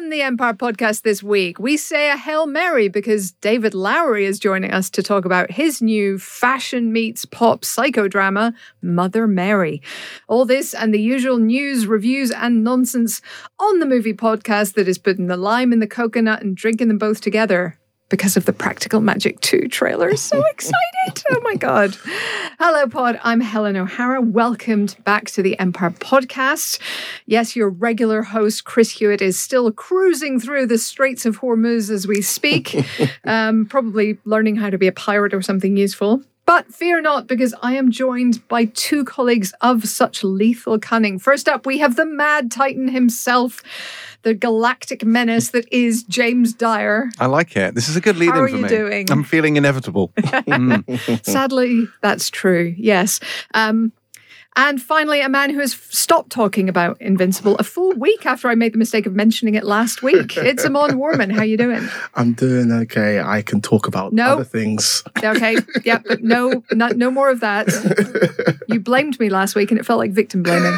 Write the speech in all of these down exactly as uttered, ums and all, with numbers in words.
On the Empire Podcast this week, we say a Hail Mary because David Lowery is joining us to talk about his new fashion meets pop psychodrama, Mother Mary. All this and the usual news, reviews, and nonsense on the movie podcast that is putting the lime in the coconut and drinking them both together because of the Practical Magic two trailer. So excited. Oh my God. Hello, Pod. I'm Helen O'Hara. Welcomed back to the Empire Podcast. Yes, your regular host, Chris Hewitt, is still cruising through the Straits of Hormuz as we speak, um, probably learning how to be a pirate or something useful. But fear not, because I am joined by two colleagues of such lethal cunning. First up, we have the Mad Titan himself, the galactic menace that is James Dyer. I like it. This is a good lead-in for me. How are you doing? I'm feeling inevitable. mm. Sadly, that's true. Yes. Um, and finally, a man who has stopped talking about Invincible a full week after I made the mistake of mentioning it last week. It's Amon Warman. How you doing? I'm doing okay. I can talk about no. other things. Okay. Yeah, but no, not, no more of that. You blamed me last week and it felt like victim blaming.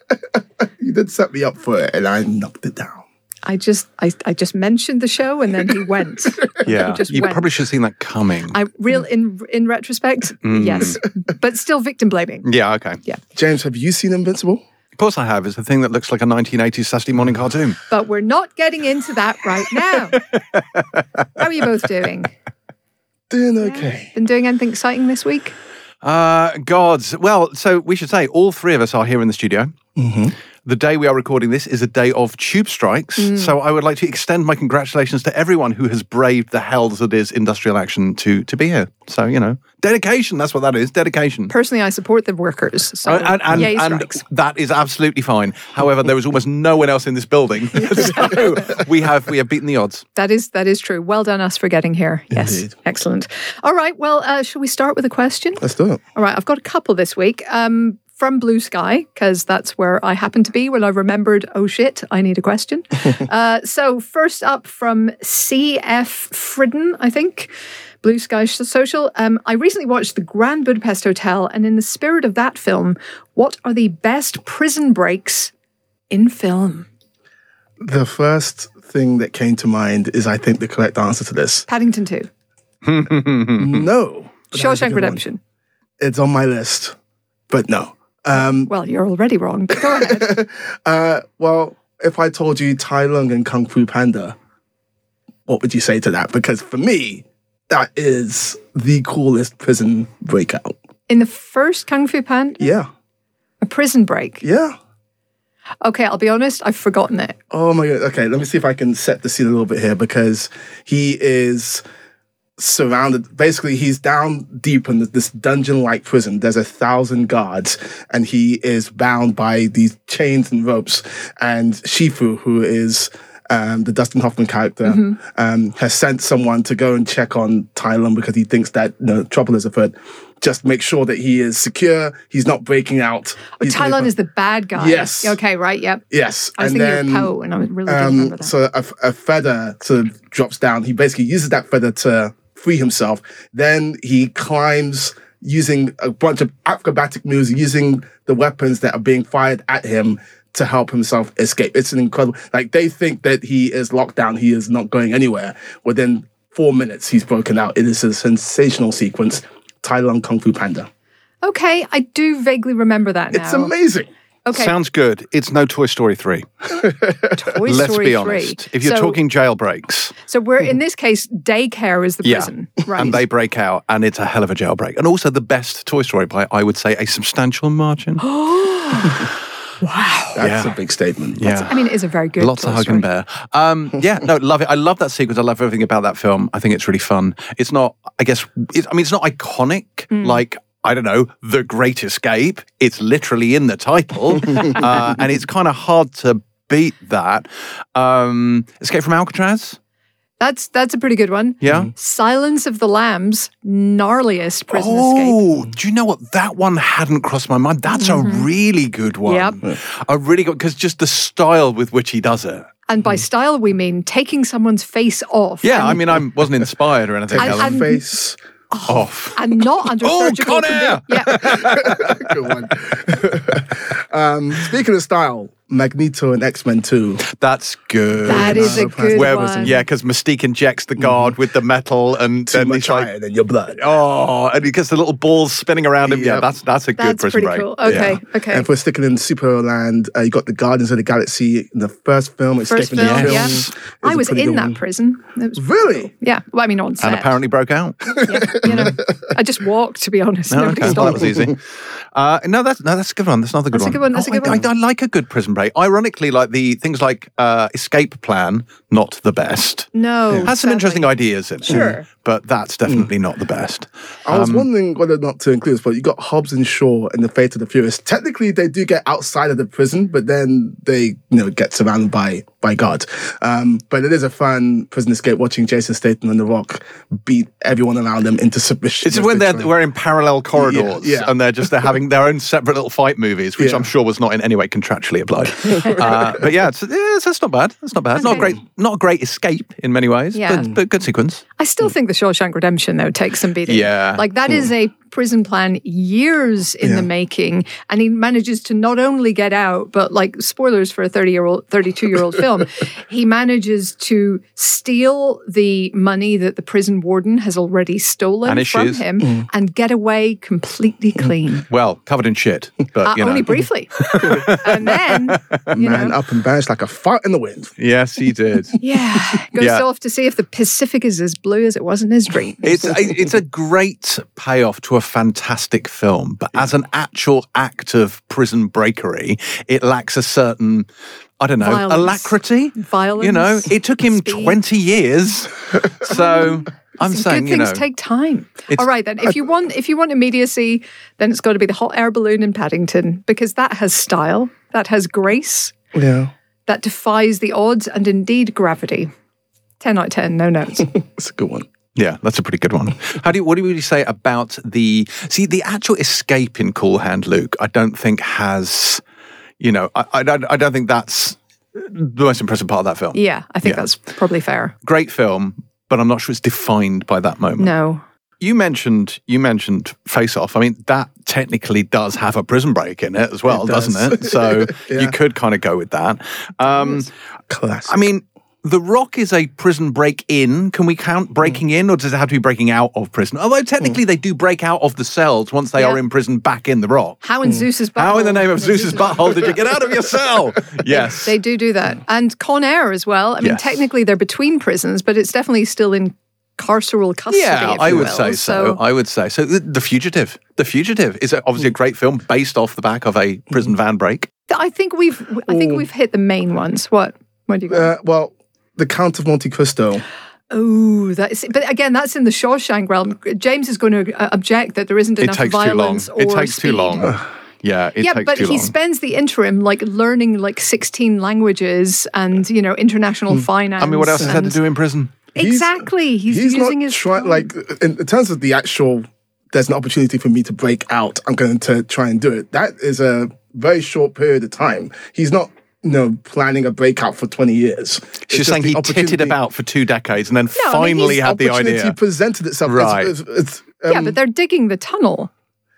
You did set me up for it and I knocked it down. I just I, I just mentioned the show and then he went. Yeah, he just you went. probably should have seen that coming. I real in in retrospect, Mm. yes, but still victim blaming. Yeah, okay. Yeah. James, have you seen Invincible? Of course I have. It's a thing that looks like a nineteen eighties Saturday morning cartoon. But we're not getting into that right now. How are you both doing? Doing okay. Yeah. Been doing anything exciting this week? Uh, gods. Well, so we should say all three of us are here in the studio. Mm-hmm. The day we are recording this is a day of tube strikes. Mm. So I would like to extend my congratulations to everyone who has braved the hells that is industrial action to to be here. So, you know, dedication, that's what that is, dedication. Personally, I support the workers. So and and, yay and strikes. that is absolutely fine. However, there is almost no one else in this building. So we have we have beaten the odds. That is that is true. Well done us for getting here. Yes. Indeed. Excellent. All right. Well, uh, shall we start with a question? Let's do it. All right. I've got a couple this week. Um, from Blue Sky, because that's where I happened to be when I remembered, oh shit, I need a question. uh, so first up from C F Fridden, I think, Blue Sky Social. Um, I recently watched The Grand Budapest Hotel, and in the spirit of that film, what are the best prison breaks in film? The first thing that came to mind is, I think, the correct answer to this. Paddington two. No. but that is a Shawshank good one. Redemption. It's on my list, but no. Um, Well, you're already wrong. But go ahead. uh, well, if I told you Tai Lung and Kung Fu Panda, what would you say to that? Because for me, that is the coolest prison breakout. In the first Kung Fu Panda, Yeah, a prison break. yeah. Okay, I'll be honest, I've forgotten it. Oh my God. Okay, let me see if I can set the scene a little bit here, because he is surrounded. Basically, he's down deep in this dungeon-like prison. There's a thousand guards, and he is bound by these chains and ropes. And Shifu, who is um, the Dustin Hoffman character, mm-hmm. um, has sent someone to go and check on Tai Lung because he thinks that you know, trouble is afoot. Just make sure that he is secure. He's not breaking out. Oh, Tai Lung is the bad guy. Yes. Okay, right, yep. Yes. I was and thinking then, of Poe, and I really didn't um, remember that. So a, a feather sort of drops down. He basically uses that feather to free himself. Then he climbs using a bunch of acrobatic moves, using the weapons that are being fired at him to help himself escape. It's an incredible, like they think that he is locked down. He is not going anywhere. Within four minutes, he's broken out. It is a sensational sequence. Tai Lung Kung Fu Panda. Okay, I do vaguely remember that now. It's amazing. Okay. Sounds good. It's no Toy Story three. Toy Let's Story be three. honest. If you're so, talking jailbreaks. So we're, in this case, daycare is the Yeah. prison. Right. And they break out, and it's a hell of a jailbreak. And also the best Toy Story by, I would say, a substantial margin. Wow. That's Yeah. a big statement. Yeah. I mean, it is a very good Lots Toy of hug Story. and bear. Um, yeah, no, love it. I love that sequence. I love everything about that film. I think it's really fun. It's not, I guess, it's, I mean, it's not iconic like, I don't know, The Great Escape. It's literally in the title. uh, and it's kind of hard to beat that. Um, Escape from Alcatraz? That's that's a pretty good one. Yeah. Silence of the Lambs, gnarliest prison Oh, escape. do you know what? That one hadn't crossed my mind. That's a really good one. Yep. A really good, because just the style with which he does it. And by style, we mean taking someone's face off. Yeah, and, I mean, I wasn't inspired or anything. And- Helen. and- Face Off. and not under Oh, surgical Con Air! condi- Yeah. Good one. um, speaking of style, Magneto and X-Men two. That's good. That is a good Where one. was, yeah, because Mystique injects the guard mm. with the metal, and Too then much he's like, iron in your blood. oh, and he gets the little balls spinning around him. Yep. Yeah, that's that's a good That's Prison pretty Break. cool. Okay, Yeah. okay. And if we're sticking in superhero land, uh, you got the Guardians of the Galaxy in the first film, First Escaping film, the yeah. Films. I was in that one. prison. It was, Really? yeah. Well, I mean, on set. And apparently broke out. yeah, you know, I just walked, to be honest. No, Nobody okay. Well, that stopped was me. easy. Uh, no, that's no, that's a good one. That's another good That's a one. good one, that's a Oh, good I, one. I, I like a good Prison Break. Ironically, like the things like uh, Escape Plan, not the best. No. Has some sadly. interesting ideas in it. Sure. But that's definitely not the best. I was Um, wondering whether or not to include this, but you got Hobbs and Shaw and the Fate of the Furious. Technically, they do get outside of the prison, but then they, you know, get surrounded by by God. Um, but it is a fun prison escape watching Jason Statham and The Rock beat everyone around them into submission. It's as when they they're try. we're in parallel corridors Yeah, yeah. and they're just they're having their own separate little fight movies, which Yeah. I'm sure was not in any way contractually applied. uh, but yeah, it's, yeah, it's, it's not bad. It's not bad. It's not a Okay. great, not a great escape in many ways, Yeah. but, but good sequence. I still think the Shawshank Redemption, though, takes some beating. Yeah. Like, that is a prison plan years in Yeah. the making. And he manages to not only get out, but like, spoilers for a thirty-year-old, thirty-two-year-old film, he manages to steal the money that the prison warden has already stolen And his from shoes. him and get away completely clean. Well, covered in shit, but Uh, you know. only briefly. And then, you Man know, up and vanished like a fart in the wind. Yes, he did. yeah, goes Yeah. off to see if the Pacific is as blue as it was in his dream. It's a, it's a great payoff to a fantastic film, but as an actual act of prison breakery, it lacks a certain, I don't know, Violence. alacrity. Violence. You know, it took him speed. twenty years. So I'm Some saying, good you things know, take time. it's- All right, then. If you want, if you want immediacy, then it's got to be the hot air balloon in Paddington because that has style, that has grace, Yeah. that defies the odds and indeed gravity. Ten out of ten, no notes. It's a good one. yeah, that's a pretty good one. How do you, what do you say about the, see, the actual escape in Cool Hand Luke, I don't think has, you know, I, I, don't, I don't think that's the most impressive part of that film. Yeah, I think Yeah. that's probably fair. Great film, but I'm not sure it's defined by that moment. No. You mentioned you mentioned Face Off. I mean, that technically does have a prison break in it as well, It does. doesn't it? So Yeah. you could kind of go with that. Um, Classic. I mean, The Rock is a prison break-in. Can we count breaking in, or does it have to be breaking out of prison? Although technically they do break out of the cells once they Yeah. are in prison back in The Rock. How in Zeus's butthole? How in the name of Zeus's butthole did you get out of your cell? Yes. They do do that. And Con Air as well. I mean, Yes. technically they're between prisons, but it's definitely still in carceral custody. Yeah, if I you would will. say so. I would say so. The, the Fugitive. The Fugitive is obviously a great film based off the back of a prison van break. I think we've I think we've hit the main ones. What? Where do you go? uh, well, The Count of Monte Cristo. Oh, that's but again, that's in the Shawshank realm. James is going to uh, object that there isn't It enough takes too long. violence or It takes too speed. long. Yeah, it yeah, takes but too he long. spends the interim like learning like sixteen languages and you know international finance. I mean, what else has he had to and- do in prison? Exactly, he's, He's using not his try, time. like in, in terms of the actual. There's an opportunity for me to break out. I'm going to try and do it. That is a very short period of time. He's not, you know, planning a breakout for twenty years. It's She's just saying the he titted opportunity- about for two decades and then I mean, finally he's- had the opportunity idea. presented itself. Right. It's, it's, it's, um, yeah, but they're digging the tunnel.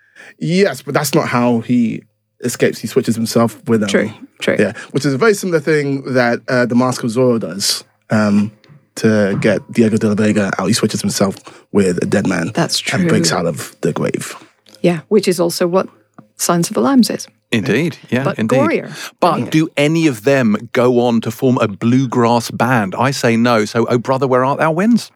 yes, but that's not how he escapes. He switches himself with them. True, true. Yeah, which is a very similar thing that uh, the Mask of Zorro does um, to get Diego de la Vega out. He switches himself with a dead man. That's And true. breaks out of the grave. Yeah, which is also what Silence of the Lambs is. Indeed, yeah, But indeed. gorier. But do any of them go on to form a bluegrass band? I say no. So, Oh Brother, Where Art Thou wins.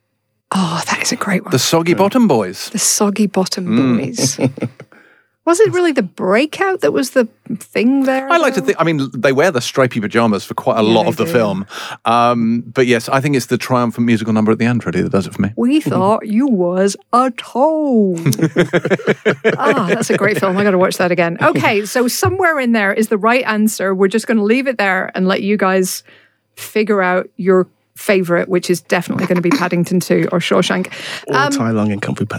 Oh, that is a great one. The Soggy Bottom Boys. The Soggy Bottom Mm. Boys. Was it really the breakout that was the thing there? I like to though? think, I mean, they wear the stripy pajamas for quite a Yeah, lot they of the do. film. Um, but yes, I think it's the triumphant musical number at the end, really, that does it for me. We thought you was a toad. Ah, that's a great film. I got to watch that again. Okay, so somewhere in there is the right answer. We're just going to leave it there and let you guys figure out your favorite, which is definitely going to be Paddington two or Shawshank. Or Tai Lung and Kung Fu Panda.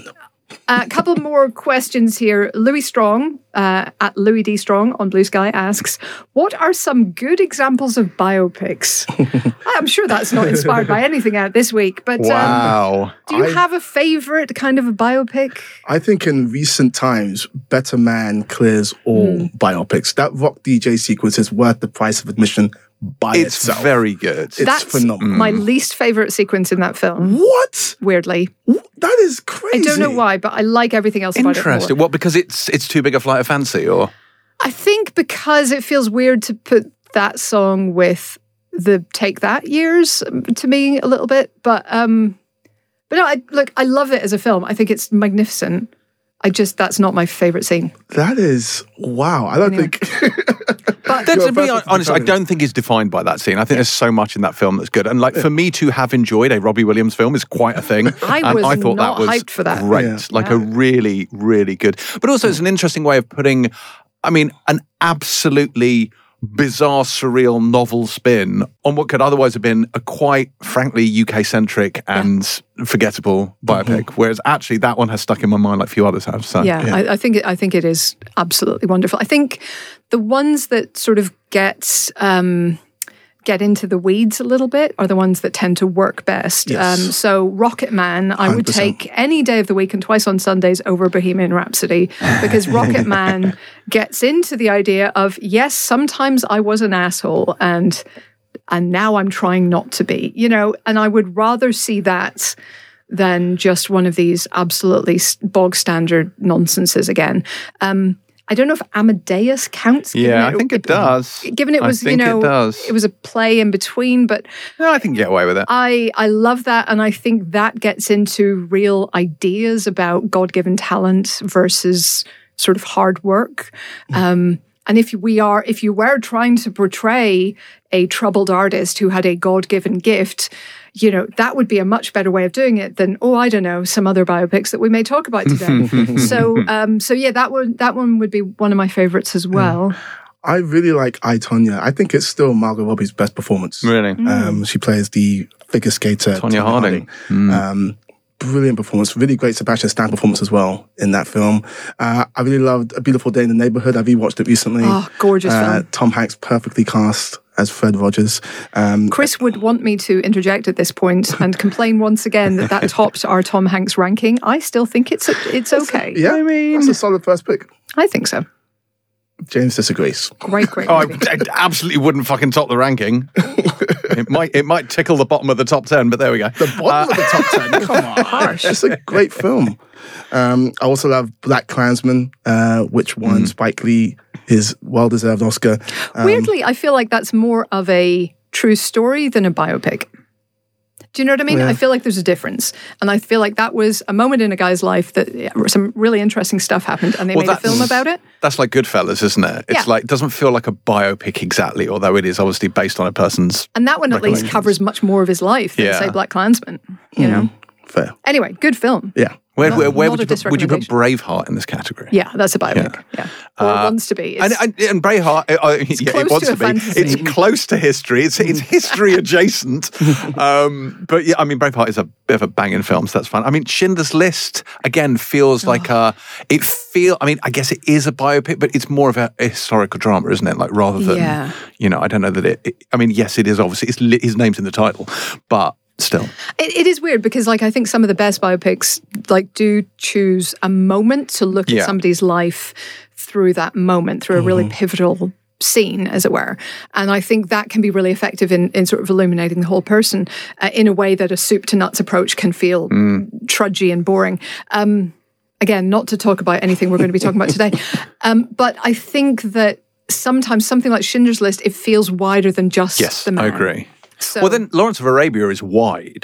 A couple more questions here. Louis Strong, uh, at Louis D. Strong on Blue Sky asks, what are some good examples of biopics? I'm sure that's not inspired by anything out this week, but Wow. um, do you I- have a favourite kind of a biopic? I think in recent times, Better Man clears all biopics. That Rock D J sequence is worth the price of admission by It's itself. very good. It's That's phenomenal. my least favourite sequence in that film, What? weirdly. That is crazy. I don't know why, but I like everything else about it Interesting. more. What, because it's it's too big a flight of fancy, or I think because it feels weird to put that song with the Take That years um, to me a little bit, but um, but no, I, look, I love it as a film. I think it's magnificent. I just that's not my favorite scene. That is, wow. I don't Anyway. think... But That's, You're to be perfect for honest, I the don't think it's defined by that scene. I think there's so much in that film that's good. And like for me to have enjoyed a Robbie Williams film is quite a thing. I and was I thought not that was hyped for that. great. Yeah. Like Yeah. a really, really good. But also it's an interesting way of putting, I mean, an absolutely bizarre, surreal novel spin on what could otherwise have been a quite, frankly, U K-centric and forgettable biopic. Whereas actually that one has stuck in my mind like few others have. So yeah, I, I think it, I think it is absolutely wonderful. I think the ones that sort of get um, get into the weeds a little bit are the ones that tend to work best. Yes. Um, so Rocket Man, I would one hundred percent. take any day of the week and twice on Sundays over Bohemian Rhapsody because Rocket Man gets into the idea of, yes, sometimes I was an asshole and and now I'm trying not to be, you know, and I would rather see that than just one of these absolutely s- bog standard nonsenses again. Um, I don't know if Amadeus counts. given Yeah, I think it does. Given it I was, you think it know, does. it was a play in between, but No, I think you get away with it. I I love that, and I think that gets into real ideas about God-given talent versus sort of hard work. Um, and if we are, if you were trying to portray a troubled artist who had a God-given gift, you know, that would be a much better way of doing it than, oh, I don't know, some other biopics that we may talk about today. so, um, so yeah, that one, that one would be one of my favorites as well. I really like I, Tonya. I think it's still Margot Robbie's best performance. Really. Um, she plays the figure skater Tonya Harding. Mm. Um, brilliant performance. Really great Sebastian Stan performance as well in that film. Uh, I really loved A Beautiful Day in the Neighborhood. I rewatched it recently. Oh, gorgeous Uh, film. Tom Hanks perfectly cast as Fred Rogers. Um, Chris would want me to interject at this point and complain once again that that topped our Tom Hanks ranking. I still think it's it's okay. yeah, I mean, that's a solid first pick. I think so. James disagrees. Great, great. Oh, I, movie. I absolutely wouldn't fucking top the ranking. it might it might tickle the bottom of the top ten, but there we go. The bottom of the top ten. Come on. Harsh. It's a great film. Um, I also love Black Klansman, uh, which won Spike Lee his well-deserved Oscar. Um, Weirdly, I feel like that's more of a true story than a biopic. Do you know what I mean? Yeah. I feel like there's a difference. And I feel like that was a moment in a guy's life that yeah, some really interesting stuff happened and they Well, made a that's- film about it. That's like Goodfellas, isn't it? It's Yeah. like, it doesn't feel like a biopic exactly, although it is obviously based on a person's. And that one at least recollections. covers much more of his life than, Yeah. say, Black Klansman. You know? Fair. Anyway, good film. Yeah. Where, Not- where, where not would, a you put, would you put disrecommendation. Braveheart in this category? Yeah, that's a biopic. Yeah. Or wants to be. And, It's- and, and Braveheart, uh, uh, yeah, close it wants to to, a be. fantasy. It's close to history. It's it's history adjacent. Um, but yeah, I mean, Braveheart is a bit of a banging film, so that's fun. I mean, Schindler's List again feels like a. It feel. I mean, I guess it is a biopic, but it's more of a, a historical drama, isn't it? Like rather than, Yeah. you know, I don't know that it, it. I mean, yes, it is obviously. It's li- his name's in the title, but still. It, it is weird because, like, I think some of the best biopics, like, do choose a moment to look Yeah. at somebody's life through that moment, through a really pivotal scene, as it were. And I think that can be really effective in, in sort of illuminating the whole person uh, in a way that a soup to nuts approach can feel trudgy and boring. Um, again, not to talk about anything we're going to be talking about today, um, but I think that sometimes something like Schindler's List, it feels wider than just Yes, the man. I agree. So Well, then Lawrence of Arabia is wide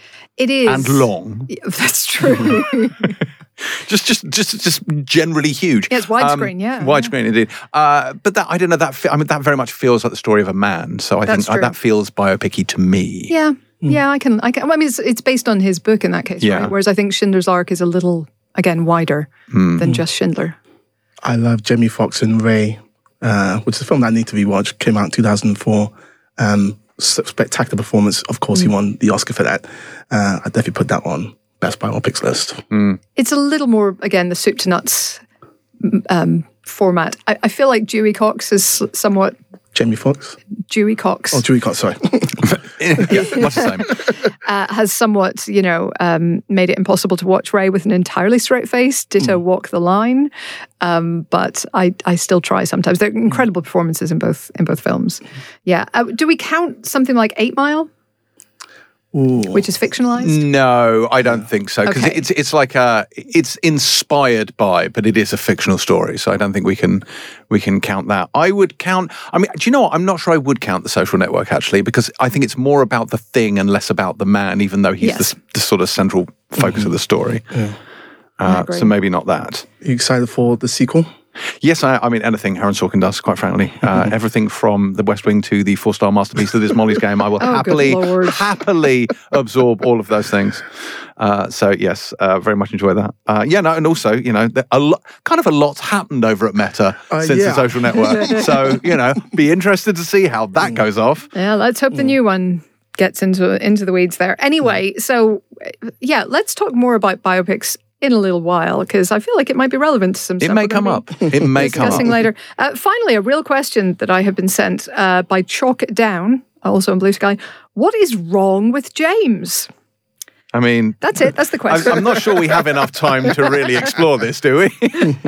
it is and long. Yeah, that's true. just just just just generally huge. Yeah, it's widescreen, yeah, widescreen indeed. Uh, but that I don't know that fe- I mean that very much feels like the story of a man. So I That's think uh, true. that feels biopic-y to me. Yeah, yeah, I can. I can. I mean, it's, it's based on his book in that case, Yeah. right? Whereas I think Schindler's Ark is a little, again, wider than just Schindler. I love Jamie Foxx and Ray, uh, which is a film that I need to rewatch. Came out in two thousand four. Um, s- spectacular performance. Of course, he won the Oscar for that. Uh, I definitely put that on best biopics list. It's a little more, again, the soup to nuts um, format. I, I feel like Dewey Cox is somewhat... Jamie Foxx? Dewey Cox. Oh, Dewey Cox, sorry. Yeah, much the same. Uh, has somewhat, you know, um, made it impossible to watch Ray with an entirely straight face. Ditto Mm. Walk the Line. Um, but I, I still try sometimes. They're incredible performances in both in both films. Yeah. Uh, do we count something like Eight Mile? Ooh. Which is fictionalized? No, I don't think so because Okay. it's it's like a it's inspired by, but it is a fictional story. So I don't think we can we can count that. I would count. I mean, do you know what? I'm not sure I would count The Social Network actually because I think it's more about the thing and less about the man, even though he's Yes. the, the sort of central focus of the story. Uh, agree. so maybe not that. Are you excited for the sequel? Yes, I, I mean anything Aaron Sorkin does, quite frankly. Uh, everything from The West Wing to the four-star masterpiece to this Molly's Game, I will Oh, good happily, Lord. happily absorb all of those things. Uh, so yes, uh, very much enjoy that. Uh, yeah, no, and also, you know, there- a lo- kind of a lot's happened over at Meta Uh, since yeah. The Social Network. So you know, be interested to see how that goes off. Yeah, let's hope the new one gets into into the weeds there. Anyway, so yeah, let's talk more about biopics in a little while because I feel like it might be relevant to some It stuff may we're come gonna up. be It may come up. discussing later. Uh, finally, a real question that I have been sent uh, by Chalk It Down, also on Blue Sky. What is wrong with James? I mean, That's it. That's the I'm, question. I'm not sure we have enough time to really explore this, do we?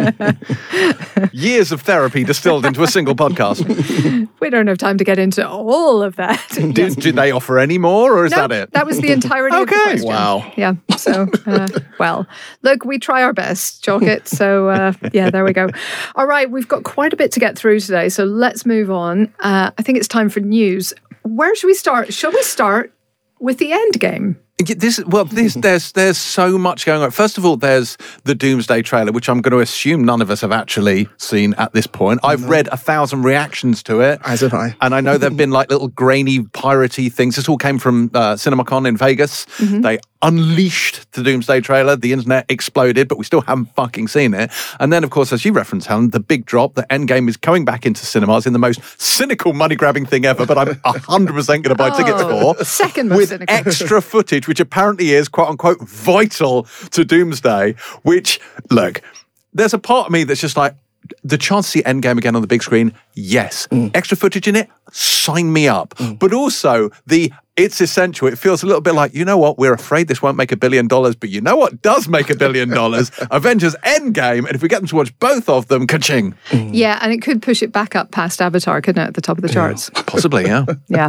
Years of therapy distilled into a single podcast. We don't have time to get into all of that. Do, do they offer any more, or is No, that it? That was the entirety of the Okay. question. Wow. Yeah. So, uh, well, look, we try our best, chalk it. So, uh, yeah, there we go. All right, we've got quite a bit to get through today. So let's move on. Uh, I think it's time for news. Where should we start? Shall we start with the end game? Yeah, This well, this there's there's so much going on. First of all, there's the Doomsday trailer, which I'm going to assume none of us have actually seen at this point. I've read a thousand reactions to it, As have I. and I know there've been like little grainy, piratey things. This all came from uh, CinemaCon in Vegas. They unleashed the Doomsday trailer. The internet exploded, but we still haven't fucking seen it. And then, of course, as you referenced, Helen, the big drop that Endgame is coming back into cinemas in the most cynical, money-grabbing thing ever. But I'm one hundred percent going to buy tickets Oh, for. second most With cynical. extra footage, which apparently is quote unquote vital to Doomsday, which, look, there's a part of me that's just like, the chance to see Endgame again on the big screen, yes. Extra footage in it, sign me up. But also, the it's essential. It feels a little bit like, you know what, we're afraid this won't make a billion dollars, but you know what does make a billion dollars? Avengers Endgame, and if we get them to watch both of them, ka-ching. Yeah, and it could push it back up past Avatar, couldn't it, at the top of the charts? Possibly, yeah. Yeah.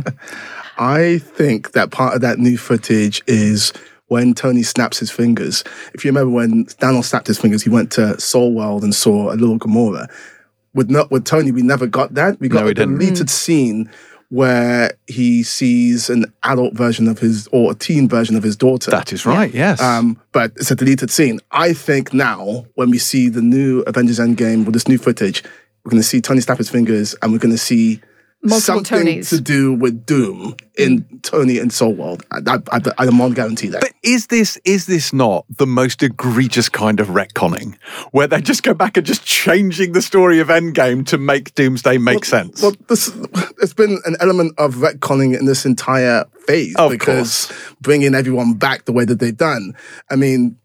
I think that part of that new footage is when Tony snaps his fingers. If you remember when Thanos snapped his fingers, he went to Soul World and saw a little Gamora. With not with Tony, we never got that. We got No, we a didn't. deleted scene where he sees an adult version of his or a teen version of his daughter. That is right, yes. Um, but it's a deleted scene. I think now, when we see the new Avengers Endgame with this new footage, we're going to see Tony snap his fingers, and we're going to see Multiple something Tonys. to do with Doom in Tony and Soul World. I, I, I, I'm on guarantee that. But is this is this not the most egregious kind of retconning, where they just go back and just changing the story of Endgame to make Doomsday make sense? Well, this, there's been an element of retconning in this entire phase Of because bringing everyone back the way that they've done. I mean,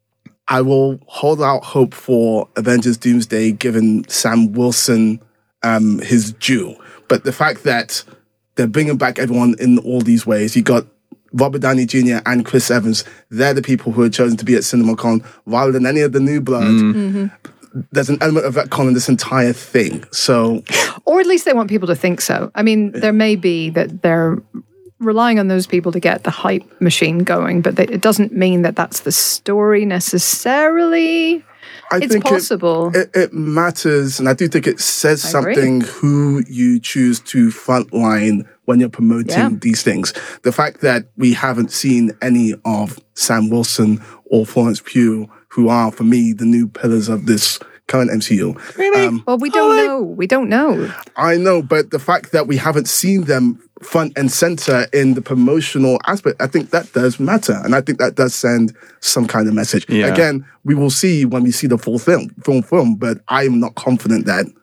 I will hold out hope for Avengers Doomsday, given Sam Wilson um, his due. But the fact that they're bringing back everyone in all these ways, you got Robert Downey Junior and Chris Evans. They're the people who are chosen to be at CinemaCon rather than any of the new blood. Mm-hmm. There's an element of retcon in this entire thing. So, Or at least they want people to think so. I mean, there may be that they're relying on those people to get the hype machine going, but they, it doesn't mean that that's the story necessarily. I It's think possible. It, it, it matters, and I do think it says I agree. something who you choose to frontline when you're promoting Yeah. these things. The fact that we haven't seen any of Sam Wilson or Florence Pugh, who are, for me, the new pillars of this current M C U. Really? Um, Well, we don't know. We don't know. I know, but the fact that we haven't seen them front and center in the promotional aspect, I think that does matter. And I think that does send some kind of message. Yeah. Again, we will see when we see the full film, film, film, but I'm not confident that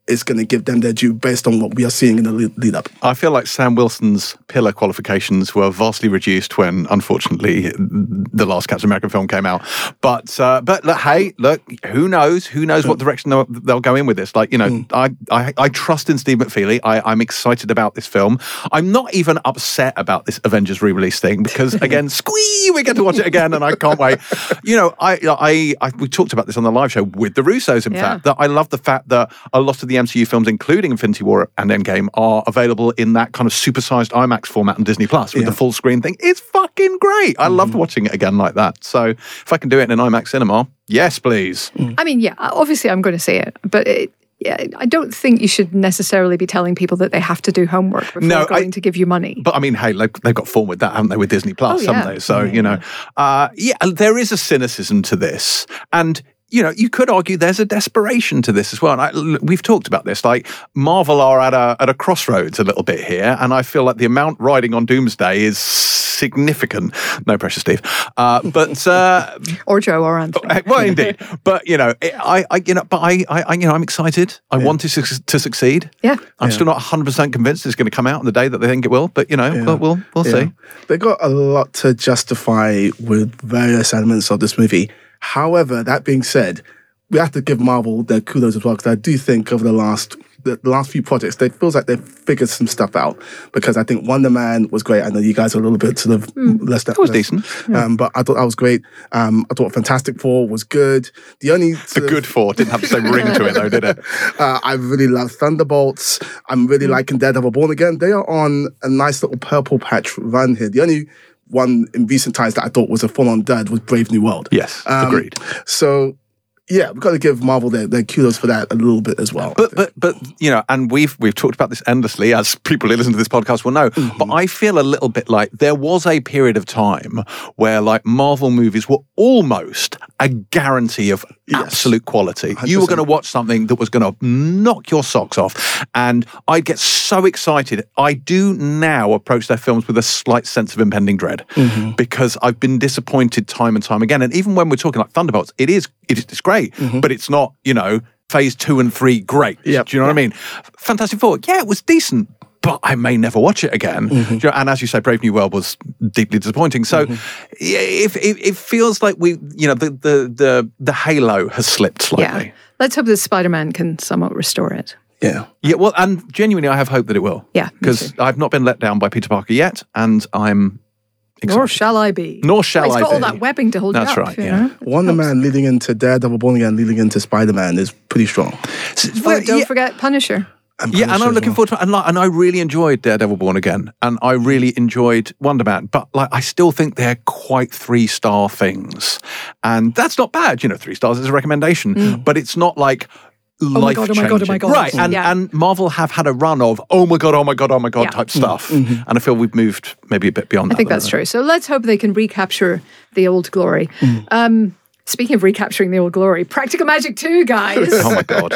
is going to give them their due based on what we are seeing in the lead, lead up. I feel like Sam Wilson's pillar qualifications were vastly reduced when, unfortunately, the last Captain America film came out. But uh, but look, hey, look, who knows? Who knows what direction they'll, they'll go in with this? Like, you know, mm. I, I I trust in Steve McFeely. I, I'm excited about this film. I'm not even upset about this Avengers re-release thing because, again, squee, we get to watch it again, and I can't wait. You know, I I, I we talked about this on the live show with the Russos. In yeah. fact, that I love the fact that a lot of the M C U films, including Infinity War and Endgame, are available in that kind of supersized IMAX format on Disney Plus with yeah. the full screen thing. It's fucking great. I mm. loved watching it again like that. So if I can do it in an IMAX cinema, yes, please. Mm. I mean, yeah, obviously I'm going to see it, but it, yeah, I don't think you should necessarily be telling people that they have to do homework before no, going I, to give you money. But I mean, hey, like, they've got form with that, haven't they, with Disney Plus, oh, yeah. haven't they? So, yeah. you know, uh, yeah, there is a cynicism to this. And you know, you could argue there's a desperation to this as well. And I, we've talked about this. Like, Marvel are at a at a crossroads a little bit here, and I feel like the amount riding on Doomsday is significant. No pressure, Steve. Uh, but uh, or Joe or Anthony. Well, indeed. But you know, I, I you know, but I, I, you know, I'm excited. I yeah. want it to, to succeed. Yeah. I'm yeah. still not one hundred percent convinced it's going to come out on the day that they think it will. But you know, yeah. we'll we'll, we'll yeah. see. They got a lot to justify with various elements of this movie. However, that being said, we have to give Marvel their kudos as well, because I do think over the last the, the last few projects, it feels like they've figured some stuff out. Because I think Wonder Man was great. I know you guys are a little bit sort of mm. less. That was less, decent, yeah. um, but I thought that was great. Um, I thought Fantastic Four was good. The only the good Four didn't have the same ring to it, though, did it? Uh, I really love Thunderbolts. I'm really mm. liking Daredevil Born Again. They are on a nice little purple patch run here. The only one in recent times that I thought was a full-on dud was Brave New World. Yes, um, agreed. So, yeah, we've got to give Marvel their, their kudos for that a little bit as well. But but but you know, and we've we've talked about this endlessly, as people who listen to this podcast will know. Mm-hmm. But I feel a little bit like there was a period of time where like Marvel movies were almost a guarantee of yes. absolute quality. one hundred percent. You were going to watch something that was going to knock your socks off, and I'd get so excited. I do now approach their films with a slight sense of impending dread mm-hmm. because I've been disappointed time and time again. And even when we're talking like Thunderbolts, it is it is it's great. Mm-hmm. But it's not, you know, phase two and three great. Yep. Do you know yep. what I mean? Fantastic Four, yeah, it was decent, but I may never watch it again. Mm-hmm. You know, and as you say, Brave New World was deeply disappointing. So mm-hmm. it, it, it feels like we, you know, the the the, the halo has slipped slightly. Yeah. Let's hope that Spider-Man can somewhat restore it. Yeah. Yeah, well, and genuinely, I have hope that it will. Yeah. Because I've not been let down by Peter Parker yet, and I'm excited. Nor shall I be. Nor shall well, I be. He's got all that webbing to hold That's you up. right, you yeah. know? Wonder Man leading into Daredevil Born Again, leading into Spider-Man is pretty strong. Well, don't yeah. forget Punisher. And yeah, and I'm looking well. forward to it. And, like, and I really enjoyed Daredevil Born Again, and I really enjoyed Wonder Man. But like, I still think they're quite three-star things, and that's not bad. You know, three stars is a recommendation, mm. but it's not like oh my god, oh my god, oh my god. Right, and, yeah. and Marvel have had a run of oh my god, oh my god, oh my god yeah. type stuff. Mm-hmm. And I feel we've moved maybe a bit beyond that. I think that's true. So let's hope they can recapture the old glory. Mm. Um, speaking of recapturing the old glory, Practical Magic two, guys. Oh my god.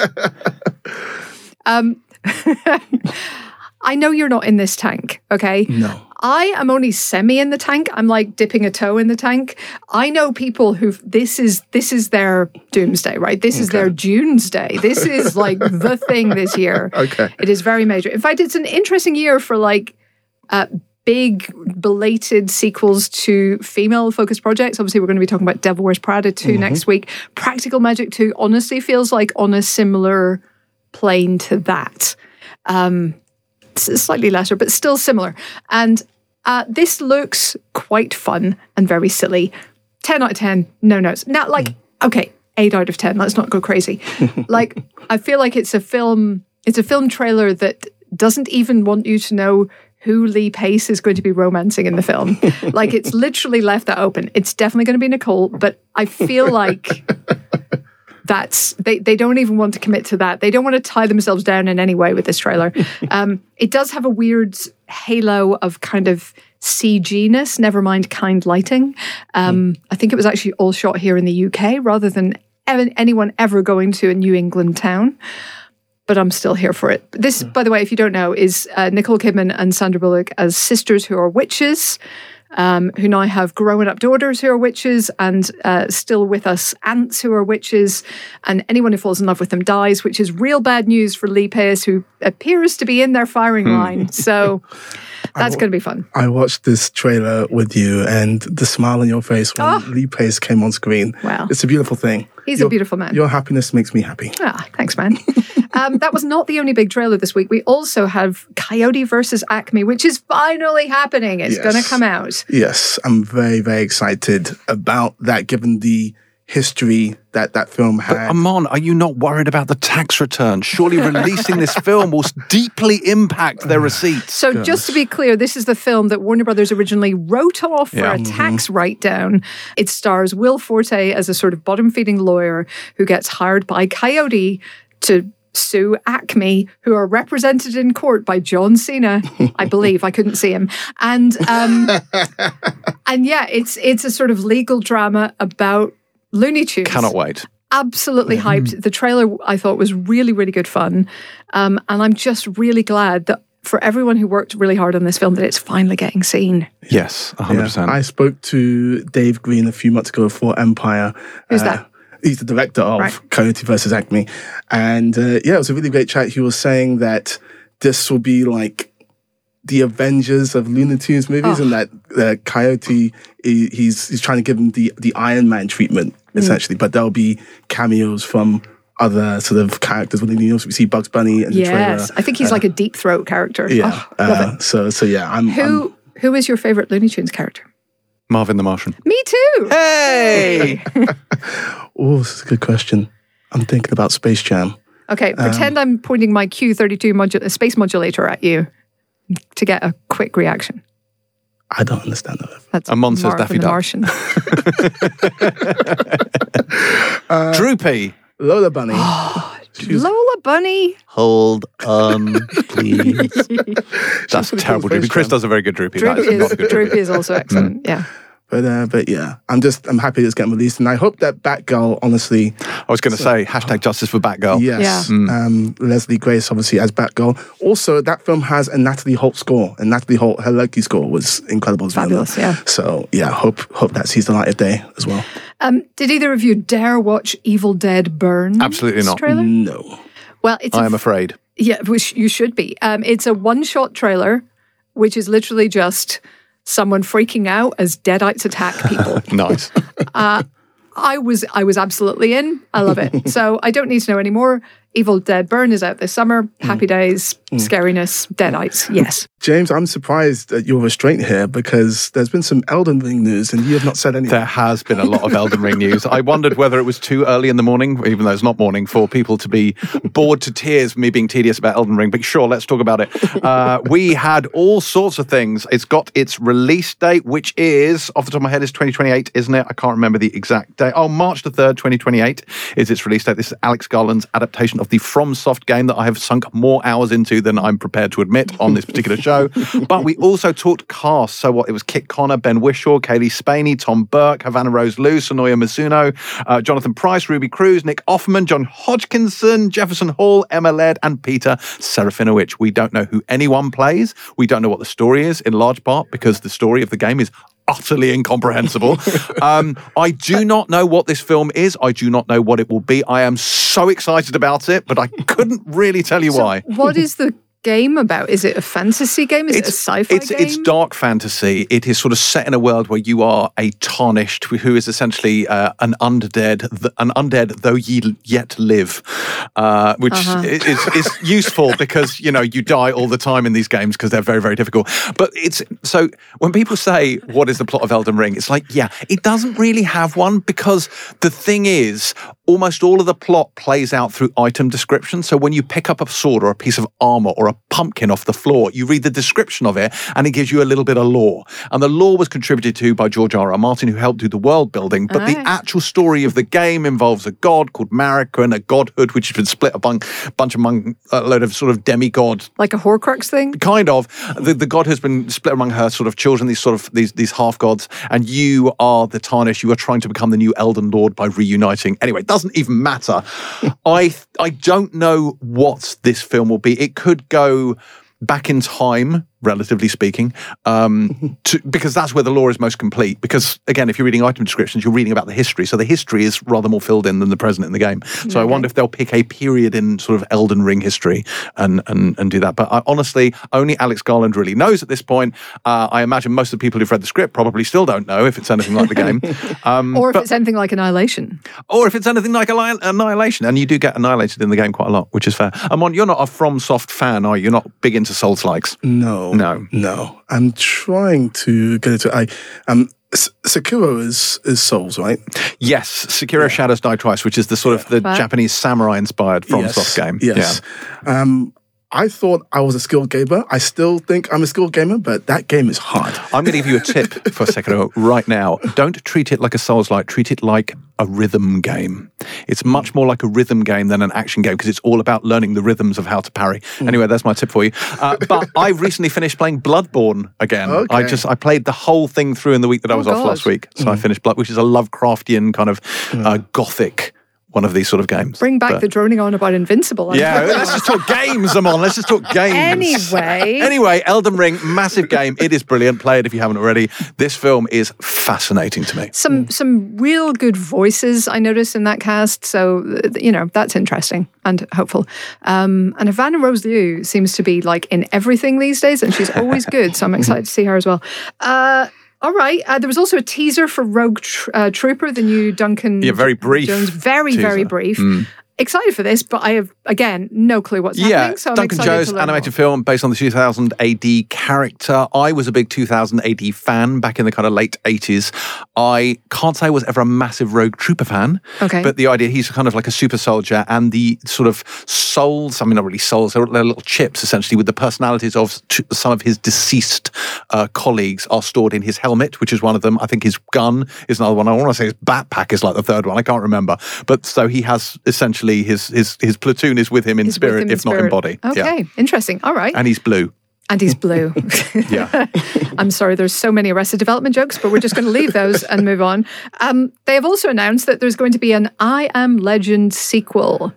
um, I know you're not in this tank, okay? No. I am only semi in the tank. I'm like dipping a toe in the tank. I know people who this is this is their doomsday, right? This okay. is their Junesday. This is like the thing this year. Okay. It is very major. In fact, it's an interesting year for like uh, big belated sequels to female-focused projects. Obviously, we're going to be talking about Devil Wears Prada two mm-hmm. next week. Practical Magic two honestly feels like on a similar plane to that. Um, slightly lesser, but still similar. And uh, this looks quite fun and very silly. ten out of ten, no notes. Now, like, okay, eight out of ten, let's not go crazy. Like, I feel like it's a film, it's a film trailer that doesn't even want you to know who Lee Pace is going to be romancing in the film. Like, it's literally left that open. It's definitely going to be Nicole, but I feel like that's they, they don't even want to commit to that. They don't want to tie themselves down in any way with this trailer. Um, it does have a weird halo of kind of C G-ness, never mind kind lighting. Um, I think it was actually all shot here in the U K rather than ever, anyone ever going to a New England town. But I'm still here for it. This, by the way, if you don't know, is uh, Nicole Kidman and Sandra Bullock as sisters who are witches. um, who now have grown-up daughters who are witches, and uh, still with us aunts who are witches, and anyone who falls in love with them dies, which is real bad news for Lee Pace, who appears to be in their firing line. So that's going to be fun. I watched this trailer with you, and the smile on your face when Oh. Lee Pace came on screen. Wow. It's a beautiful thing. He's Your- a beautiful man. Your happiness makes me happy. Ah, thanks, man. um, that was not the only big trailer this week. We also have Coyote versus Acme, which is finally happening. It's Yes. going to come out. Yes, I'm very, very excited about that, given the history that that film had. Amon, are you not worried about the tax return? Surely releasing this film will deeply impact their receipts. So just to be clear, this is the film that Warner Brothers originally wrote off for Yeah. a tax write-down. It stars Will Forte as a sort of bottom-feeding lawyer who gets hired by Coyote to sue Acme, who are represented in court by John Cena, I believe. I couldn't see him. And um, and yeah, it's it's a sort of legal drama about Looney Tunes. Cannot wait. Absolutely hyped. The trailer I thought was really, really good fun. Um, and I'm just really glad that for everyone who worked really hard on this film, that it's finally getting seen. Yes, one hundred percent. Yeah. I spoke to Dave Green a few months ago for Empire. Who's Uh, that? He's the director of Right. Coyote versus Acme. And uh, yeah, it was a really great chat. He was saying that this will be like the Avengers of Looney Tunes movies, Oh. and that uh, Coyote, he, he's he's trying to give him the, the Iron Man treatment, essentially. But there'll be cameos from other sort of characters within the universe. We see Bugs Bunny in the trailer. Yes. I think he's like a deep throat character. Yeah. Oh, love uh, it. So so yeah, I'm, Who Who is your favorite Looney Tunes character? Marvin the Martian. Me too. Hey! Oh, this is a good question. I'm thinking about Space Jam. Okay, pretend I'm pointing my Q thirty-two modu- space modulator at you to get a quick reaction. I don't understand that. That's Amon says Marvin Daffy the Duck. Martian. Droopy. Lola Bunny. Lola Bunny. Hold on, please. That's pretty terrible, cool Droopy. Space Chris Jam. does a very good Droopy. That Droopy is not is, a good Droopy Droopy. is also excellent. Yeah. But uh, but yeah, I'm just I'm happy it's getting released, and I hope that Batgirl, honestly, I was going to say, hashtag justice for Batgirl. yes, Yeah. um, Leslie Grace obviously as Batgirl. Also, that film has a Natalie Holt score, and Natalie Holt, her Loki score was incredible as well. Fabulous, yeah. So yeah, hope hope that sees the light of day as well. Um, did either of you dare watch Evil Dead Burn? Absolutely not. Trailer? No, Well, it's I a am afraid. Yeah, which you should be. Um, it's a one-shot trailer, which is literally just someone freaking out as deadites attack people. Nice. I was I was absolutely in. I love it. So I don't need to know any more. Evil Dead Burn is out this summer. Happy days, scariness, deadites. Yes. James, I'm surprised at your restraint here because there's been some Elden Ring news, and you have not said anything. There has been a lot of Elden Ring news. I wondered whether it was too early in the morning, even though it's not morning, for people to be bored to tears, me being tedious about Elden Ring. But sure, let's talk about it. Uh, we had all sorts of things. It's got its release date, which is, off the top of my head, is twenty twenty-eight, isn't it? I can't remember the exact date. Oh, March the third, twenty twenty-eight is its release date. This is Alex Garland's adaptation of the FromSoft game that I have sunk more hours into than I'm prepared to admit on this particular show. But we also talked cast. So what? It was Kit Connor, Ben Whishaw, Kaylee Spaney, Tom Burke, Havana Rose Lu, Sonoya Mizuno, uh, Jonathan Price, Ruby Cruz, Nick Offerman, John Hodgkinson, Jefferson Hall, Emma Laird, and Peter Serafinowicz. We don't know who anyone plays. We don't know what the story is, in large part because the story of the game is utterly incomprehensible. um, I do not know what this film is. I do not know what it will be. I am so excited about it, but I couldn't really tell you why. What is the game about? Is it a fantasy game? Is it a sci-fi it's, game? It's dark fantasy. It is sort of set in a world where you are a tarnished, who is essentially uh, an undead, th- an undead though ye yet live, uh, which Uh-huh. is, is useful because you know you die all the time in these games because they're very very difficult. But it's so when people say what is the plot of Elden Ring, it's like yeah, it doesn't really have one because the thing is almost all of the plot plays out through item description. So when you pick up a sword or a piece of armor or a pumpkin off the floor, you read the description of it and it gives you a little bit of lore. And the lore was contributed to by George R. R. Martin, who helped do the world building. But the Aye. actual story of the game involves a god called Marika, a godhood, which has been split a bun- bunch among a load of sort of demigod like a Horcrux thing? kind of the, the god has been split among her sort of children, these sort of these these half gods, and you are the tarnish. You are trying to become the new Elden Lord by reuniting. Anyway, it doesn't even matter. I I don't know what this film will be. It could go back in time relatively speaking, um, to, because that's where the lore is most complete. Because, again, if you're reading item descriptions, you're reading about the history. So the history is rather more filled in than the present in the game. So okay. I wonder if they'll pick a period in sort of Elden Ring history and and, and do that. But I, honestly, only Alex Garland really knows at this point. Uh, I imagine most of the people who've read the script probably still don't know if it's anything like the game. Um, or if but, it's anything like Annihilation. Or if it's anything like Annihilation. And you do get annihilated in the game quite a lot, which is fair. Amon, you're not a FromSoft fan, are you? You're not big into Souls-likes. No. No. No. I'm trying to get into it. I, um, S- Sekiro is, is Souls, right? Yes. Sekiro yeah. Shadows Die Twice, which is the sort yeah. of the wow. Japanese samurai-inspired FromSoft yes. game. Yes. Yeah. Um, I thought I was a skilled gamer. I still think I'm a skilled gamer, but that game is hard. I'm going to give you a tip for Sekiro right now. Don't treat it like a Souls-like. Treat it like a rhythm game. It's much more like a rhythm game than an action game because it's all about learning the rhythms of how to parry. Mm. Anyway, that's my tip for you. Uh, but I recently finished playing Bloodborne again. Okay. I just I played the whole thing through in the week that I was oh, off God. last week. So mm. I finished Blood, which is a Lovecraftian kind of mm. uh, gothic one of these sort of games. Bring back but, the droning on about Invincible. Yeah, let's just talk games, Amon. Let's just talk games. Anyway. Anyway, Elden Ring, massive game. It is brilliant. Play it if you haven't already. This film is fascinating to me. Some mm. some real good voices I noticed in that cast. So, you know, that's interesting and hopeful. Um, and Ivana Rose Liu seems to be like in everything these days, and she's always good. So I'm excited to see her as well. Uh, All right. Uh, there was also a teaser for Rogue tr- uh, Trooper, the new Duncan Yeah, very brief. Jones. Very, teaser. very brief. Mm. Excited for this, but I have, again, no clue what's yeah, happening. So I'm Duncan excited Jones, to learn animated more. film based on the two thousand A D character. I was a big two thousand A D fan back in the kind of late eighties. I can't say I was ever a massive Rogue Trooper fan. Okay. But the idea, he's kind of like a super soldier, and the sort of souls, I mean, not really souls, they're, they're little chips, essentially, with the personalities of t- some of his deceased uh, colleagues are stored in his helmet, which is one of them. I think his gun is another one. I want to say his backpack is like the third one. I can't remember. But so he has essentially his his His platoon is with him in He's spirit, him in if spirit. not in body. Okay, yeah. interesting. All right. And he's blue. And he's blue. Yeah. I'm sorry, there's so many Arrested Development jokes, but we're just going to leave those and move on. Um, they have also announced that there's going to be an I Am Legend sequel.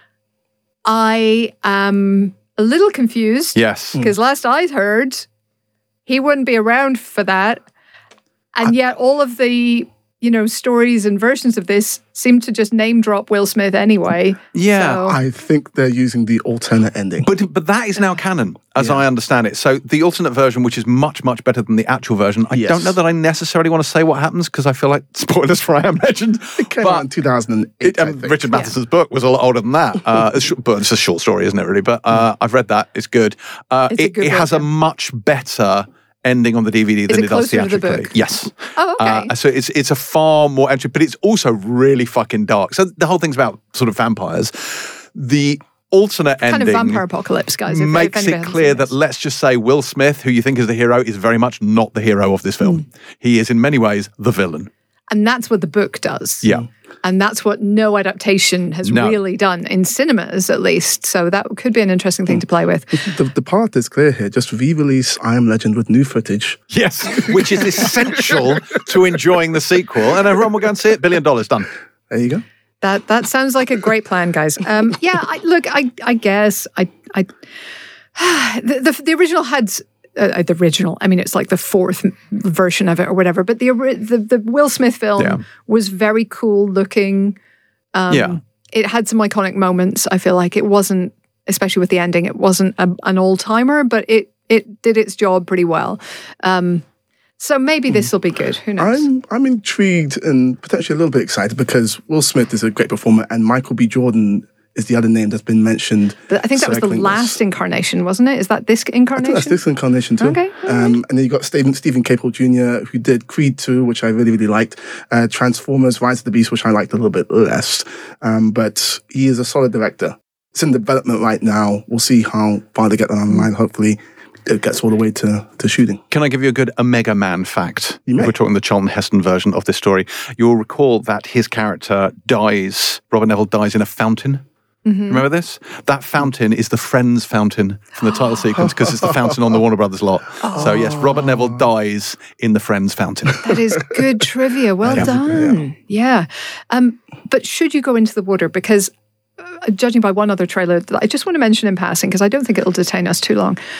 I am a little confused. Yes. Because last I heard, he wouldn't be around for that. And yet all of the, you know, stories and versions of this seem to just name drop Will Smith anyway. Yeah. So. I think they're using the alternate ending. But but that is now canon, as Yeah. I understand it. So the alternate version, which is much, much better than the actual version, I Yes. don't know that I necessarily want to say what happens because I feel like spoilers for I Am Legend. It came but out in two thousand eight, It, um, I think. Richard Matheson's book was a lot older than that. Uh, it's, sh- but it's a short story, isn't it, really? But uh, I've read that. It's good. Uh, It's a it good it has book, a yeah. much better ending on the D V D Is than it it does closer to the theatrically. book? Yes. Oh, okay. Uh, so it's it's a far more entry, but it's also really fucking dark. So the whole thing's about sort of vampires. The alternate kind ending of vampire apocalypse, guys. If, if makes anybody it hasn't clear seen that this. let's just say Will Smith, who you think is the hero, is very much not the hero of this film. He is in many ways the villain. And that's what the book does. Yeah. And that's what no adaptation has No. really done, in cinemas at least. So that could be an interesting thing to play with. The, the path is clear here. Just re-release I Am Legend with new footage. Yes, which is essential to enjoying the sequel. And everyone will go and see it. Billion dollars done. There you go. That that sounds like a great plan, guys. Um, yeah, I, look, I I guess I I the the, the original had. Uh, the original. I mean, it's like the fourth version of it or whatever. But the the, the Will Smith film Yeah. was very cool looking. Um, Yeah. It had some iconic moments. I feel like it wasn't, especially with the ending, it wasn't a, an all timer, but it it did its job pretty well. Um, so maybe this will be good. Who knows? I'm I'm intrigued and potentially a little bit excited because Will Smith is a great performer and Michael B. Jordan is the other name that's been mentioned. But I think that was the circling last this. incarnation, wasn't it? Is that this I think incarnation? that's this incarnation too. Okay, all Um, and then you got Stephen, Stephen Caple Junior, who did Creed two, which I really, really liked. Uh, Transformers, Rise of the Beast, which I liked a little bit less. Um, but he is a solid director. It's in development right now. We'll see how far they get down the line. Hopefully it gets all the way to, to shooting. Can I give you a good Omega Man fact? You may. We're talking the Charlton Heston version of this story. You'll recall that his character dies, Robert Neville dies in a fountain. Remember this? That fountain is the Friends fountain from the title sequence because it's the fountain on the Warner Brothers lot. Oh. So yes, Robert Neville dies in the Friends fountain. That is good trivia. Well Yeah. done. Yeah. Um, but should you go into the water? Because uh, judging by one other trailer that I just want to mention in passing, because I don't think it'll detain us too long.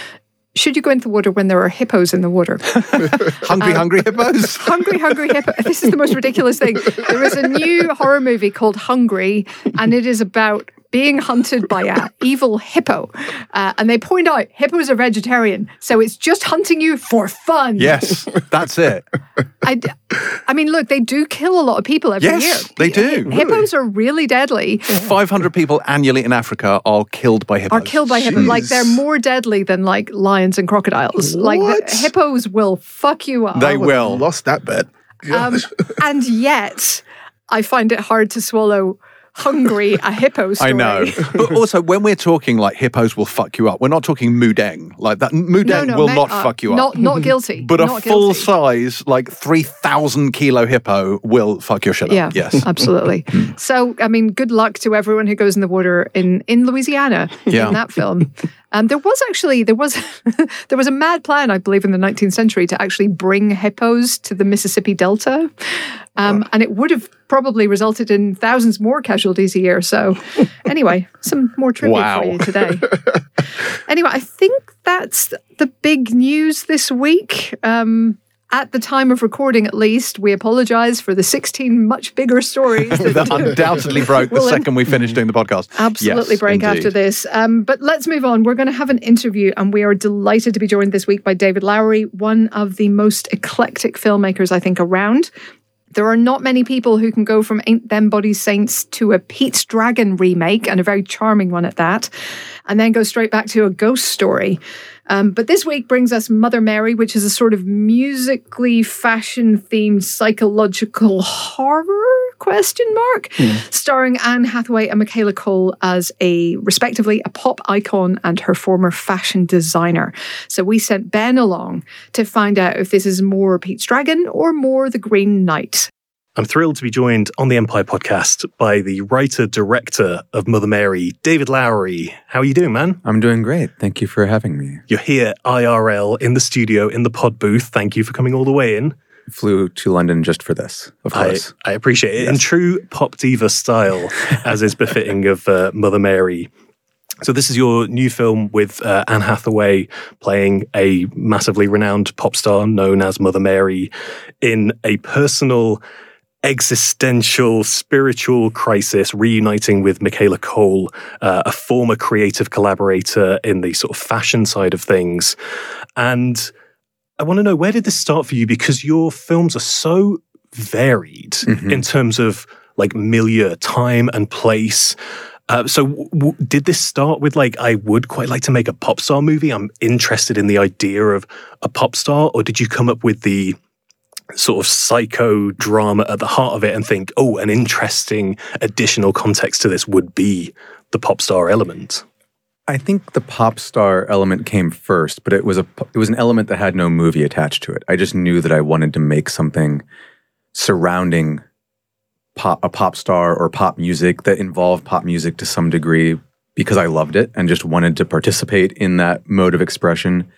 should you go into the water when there are hippos in the water? Hungry, Um, hungry hippos? Hungry, Hungry Hippo. This is the most ridiculous thing. There is a new horror movie called Hungry, and it is about being hunted by an evil hippo. Uh, and they point out hippos are vegetarian, so it's just hunting you for fun. Yes, that's it. I, d- I mean, look, they do kill a lot of people every Yes, year. they do. Hippos are really deadly. five hundred people annually in Africa are killed by hippos. Are killed by hippos. Like, they're more deadly than, like, lions and crocodiles. Like, What? the hippos will fuck you up. They will. Lost that bet. Um, and yet, I find it hard to swallow Hungry, a hippo story. I know. But also, when we're talking like hippos will fuck you up, we're not talking mudeng. Like that, mudeng No, no, will ma- not uh, fuck you up. Not, not guilty. But a not full guilty. size, like three thousand kilo hippo will fuck your shit Yeah, up. Yes. absolutely. So, I mean, good luck to everyone who goes in the water in, in Louisiana Yeah. in that film. Um, there was actually there was there was a mad plan, I believe, in the nineteenth century to actually bring hippos to the Mississippi Delta, um, and it would have probably resulted in thousands more casualties a year. So, anyway, some more trivia Wow. for you today. Anyway, I think that's the big news this week. Um, At the time of recording, at least, we apologize for the sixteen much bigger stories that That undoubtedly broke the Well, second we finished doing the podcast. absolutely Yes, break indeed. after this. Um, but let's move on. We're going to have an interview, and we are delighted to be joined this week by David Lowery, one of the most eclectic filmmakers, I think, around. There are not many people who can go from Ain't Them Body Saints to a Pete's Dragon remake, and a very charming one at that, and then go straight back to a ghost story. Um, but this week brings us Mother Mary, which is a sort of musically fashion-themed psychological horror, question mark, starring Anne Hathaway and Michaela Cole as a, respectively, a pop icon and her former fashion designer. So we sent Ben along to find out if this is more Pete's Dragon or more The Green Knight. I'm thrilled to be joined on the Empire podcast by the writer-director of Mother Mary, David Lowery. How are you doing, man? I'm doing great. Thank you for having me. You're here I R L in the studio, in the pod booth. Thank you for coming all the way in. Flew to London just for this, of I, course. I appreciate it. In Yes. true pop diva style, as is befitting of uh, Mother Mary. So this is your new film with uh, Anne Hathaway playing a massively renowned pop star known as Mother Mary in a personal, existential, spiritual crisis, reuniting with Michaela Cole, uh, a former creative collaborator in the sort of fashion side of things. And I want to know, where did this start for you? Because your films are so varied Mhm. in terms of like milieu, time and place. Uh, so w- w- did this start with like, I would quite like to make a pop star movie, I'm interested in the idea of a pop star? Or did you come up with the sort of psycho drama at the heart of it and think, oh, an interesting additional context to this would be the pop star element? I think the pop star element came first, but it was a it was an element that had no movie attached to it. I just knew that I wanted to make something surrounding pop, a pop star or pop music that involved pop music to some degree because I loved it and just wanted to participate in that mode of expression.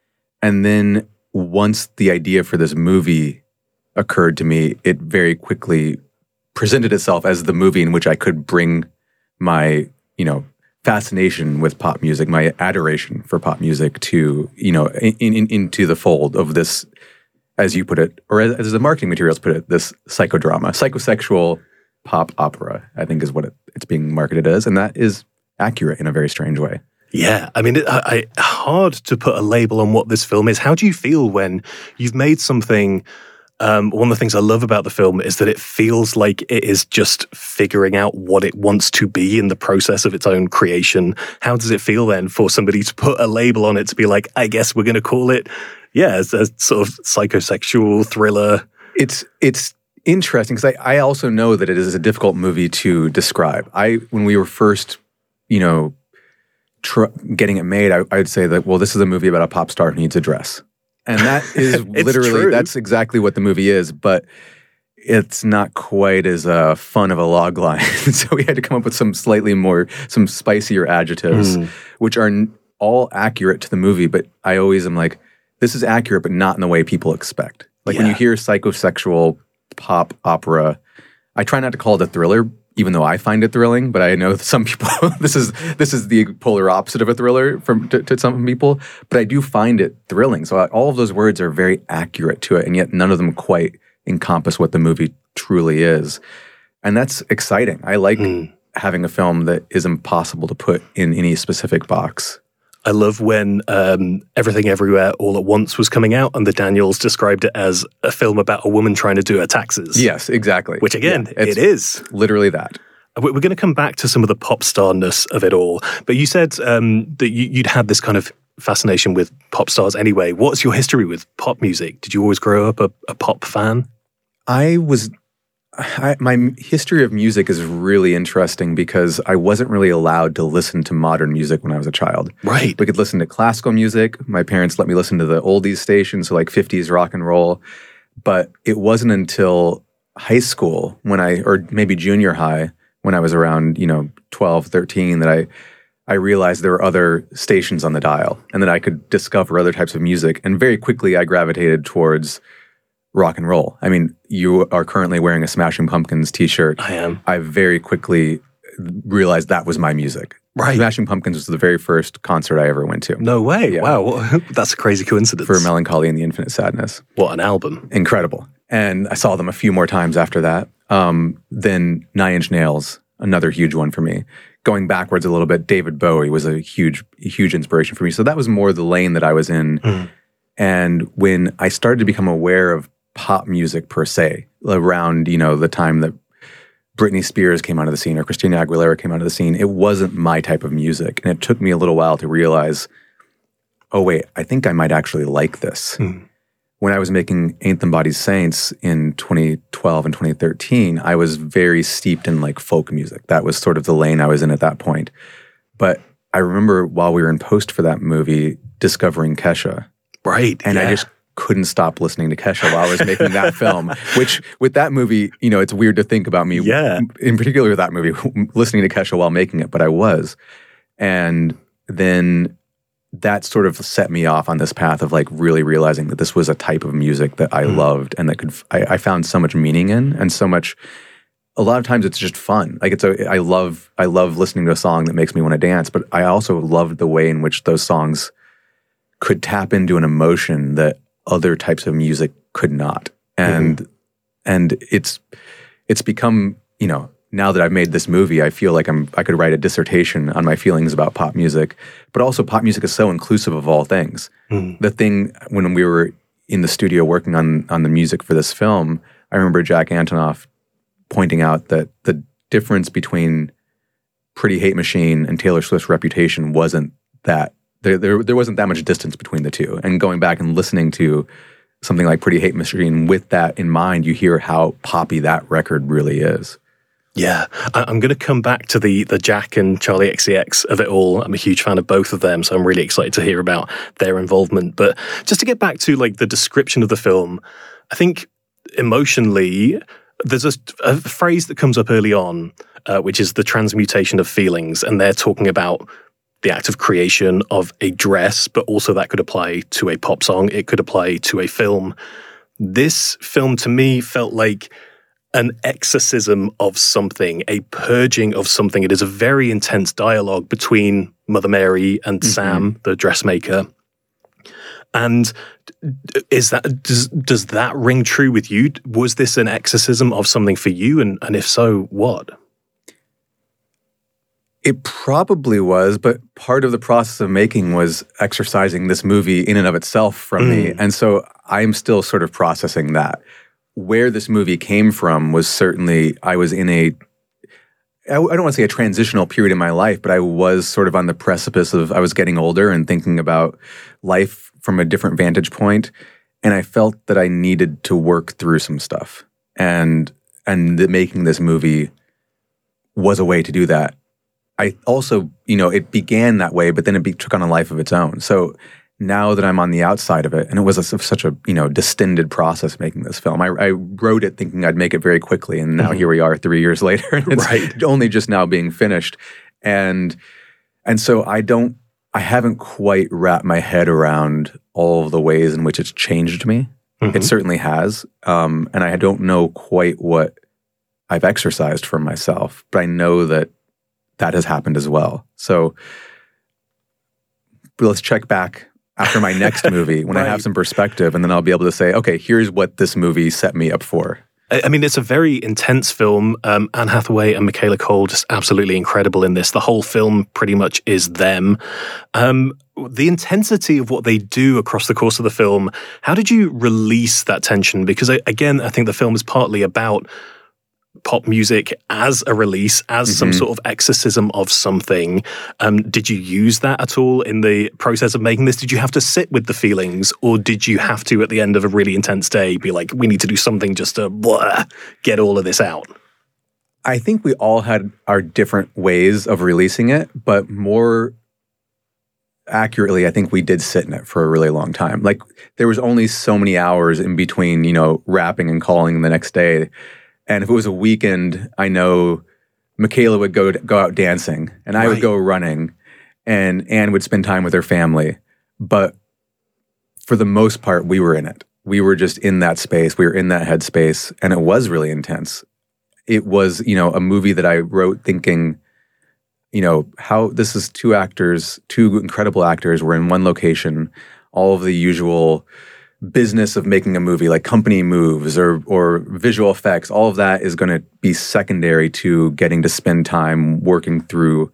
And then once the idea for this movie occurred to me, it very quickly presented itself as the movie in which I could bring my, you know, fascination with pop music, my adoration for pop music to, you know, in, in, into the fold of this, as you put it, or as, as the marketing materials put it, this psychodrama, psychosexual pop opera, I think is what it, it's being marketed as. And that is accurate in a very strange way. Yeah, I mean, it, I, I, hard to put a label on what this film is. How do you feel when you've made something? Um, one of the things I love about the film is that it feels like it is just figuring out what it wants to be in the process of its own creation. How does it feel then for somebody to put a label on it to be like, I guess we're going to call it, yeah, it's a sort of psychosexual thriller? It's it's interesting because I, I also know that it is a difficult movie to describe. I when we were first, you know, tr- getting it made, I, I would say that, well, this is a movie about a pop star who needs a dress. And that is It's literally, true. that's exactly what the movie is, but it's not quite as uh, fun of a log line. So we had to come up with some slightly more, some spicier adjectives, Mm. which are n- all accurate to the movie, but I always am like, this is accurate, but not in the way people expect. Like when you Yeah. hear psychosexual pop opera, I try not to call it a thriller even though I find it thrilling, but I know that some people, this is this is the polar opposite of a thriller from to, to some people, but I do find it thrilling. So I, all of those words are very accurate to it, and yet none of them quite encompass what the movie truly is. And that's exciting. I like mm. having a film that is impossible to put in any specific box. I love when um, Everything Everywhere All at Once was coming out and the Daniels described it as a film about a woman trying to do her taxes. Yes, exactly. Which again, yeah, it is. Literally that. We're going to come back to some of the pop starness of it all. But you said um, that you, you'd had this kind of fascination with pop stars anyway. What's your history with pop music? Did you always grow up a, a pop fan? I was... I, my history of music is really interesting because I wasn't really allowed to listen to modern music when I was a child. Right. We could listen to classical music. My parents let me listen to the oldies stations, so like fifties rock and roll. But it wasn't until high school when I, or maybe junior high, when I was around, you know, twelve, thirteen, that I, I realized there were other stations on the dial and that I could discover other types of music. And very quickly I gravitated towards rock and roll. I mean, you are currently wearing a Smashing Pumpkins t-shirt. I am. I very quickly realized that was my music. Right. Smashing Pumpkins was the very first concert I ever went to. No way. Yeah. Wow. That's a crazy coincidence. For Melancholy and the Infinite Sadness. What an album. Incredible. And I saw them a few more times after that. Um, then Nine Inch Nails, another huge one for me. Going backwards a little bit, David Bowie was a huge, huge inspiration for me. So that was more the lane that I was in. Mm. And when I started to become aware of pop music per se, around, you know, the time that Britney Spears came onto the scene or Christina Aguilera came onto the scene, it wasn't my type of music. And it took me a little while to realize, oh wait, I think I might actually like this. Mm. When I was making Ain't Them Bodies Saints in twenty twelve and twenty thirteen, I was very steeped in like folk music. That was sort of the lane I was in at that point. But I remember while we were in post for that movie, discovering Kesha. Right. And yeah. I just couldn't stop listening to Kesha while I was making that film, which with that movie, you know, it's weird to think about me, yeah. in particular with that movie, listening to Kesha while making it, but I was. And then that sort of set me off on this path of like really realizing that this was a type of music that I mm. loved and that could, I, I found so much meaning in and so much, a lot of times it's just fun. Like it's a, I love, I love listening to a song that makes me want to dance, but I also loved the way in which those songs could tap into an emotion that other types of music could not. And mm-hmm. and it's it's become, you know, now that I've made this movie, I feel like I'm I could write a dissertation on my feelings about pop music. But also pop music is so inclusive of all things. Mm-hmm. The thing when we were in the studio working on on the music for this film, I remember Jack Antonoff pointing out that the difference between Pretty Hate Machine and Taylor Swift's Reputation wasn't that There, there, there wasn't that much distance between the two. And going back and listening to something like Pretty Hate Machine with that in mind, you hear how poppy that record really is. Yeah. I, I'm going to come back to the the Jack and Charlie X C X of it all. I'm a huge fan of both of them, so I'm really excited to hear about their involvement. But just to get back to like the description of the film, I think emotionally, there's a, a phrase that comes up early on, uh, which is the transmutation of feelings. And they're talking about the act of creation of a dress, but also that could apply to a pop song. It could apply to a film. This film to me felt like an exorcism of something, a purging of something. It is a very intense dialogue between Mother Mary and mm-hmm. Sam, the dressmaker. And is that does, does that ring true with you? Was this an exorcism of something for you? And, and if so, what? It probably was, but part of the process of making was exercising this movie in and of itself from mm. me. And so I'm still sort of processing that. Where this movie came from was certainly, I was in a, I don't want to say a transitional period in my life, but I was sort of on the precipice of, I was getting older and thinking about life from a different vantage point. And I felt that I needed to work through some stuff. And, and that making this movie was a way to do that. I also, you know, it began that way, but then it be, took on a life of its own. So now that I'm on the outside of it, and it was a, such a, you know, distended process making this film. I, I wrote it thinking I'd make it very quickly, and now mm-hmm. here we are three years later, and it's right. only just now being finished. And and so I don't, I haven't quite wrapped my head around all of the ways in which it's changed me. Mm-hmm. It certainly has, um, and I don't know quite what I've exercised for myself, but I know that that has happened as well. So let's check back after my next movie when right. I have some perspective, and then I'll be able to say, okay, here's what this movie set me up for. I mean, it's a very intense film. Um, Anne Hathaway and Michaela Cole just absolutely incredible in this. The whole film pretty much is them. Um, the intensity of what they do across the course of the film, how did you release that tension? Because, again, I think the film is partly about pop music as a release, as mm-hmm. some sort of exorcism of something. Um, did you use that at all in the process of making this? Did you have to sit with the feelings, or did you have to, at the end of a really intense day, be like, we need to do something just to blah, get all of this out? I think we all had our different ways of releasing it, but more accurately, I think we did sit in it for a really long time. Like, there was only so many hours in between, you know, rapping and calling the next day. And if it was a weekend, I know Michaela would go go out dancing, and I right. would go running, and Anne would spend time with her family. But for the most part, we were in it. We were just in that space. We were in that headspace, and it was really intense. It was, you know, a movie that I wrote thinking, you know, how this is two actors, two incredible actors. We're in one location, all of the usual business of making a movie, like company moves or or visual effects, all of that is going to be secondary to getting to spend time working through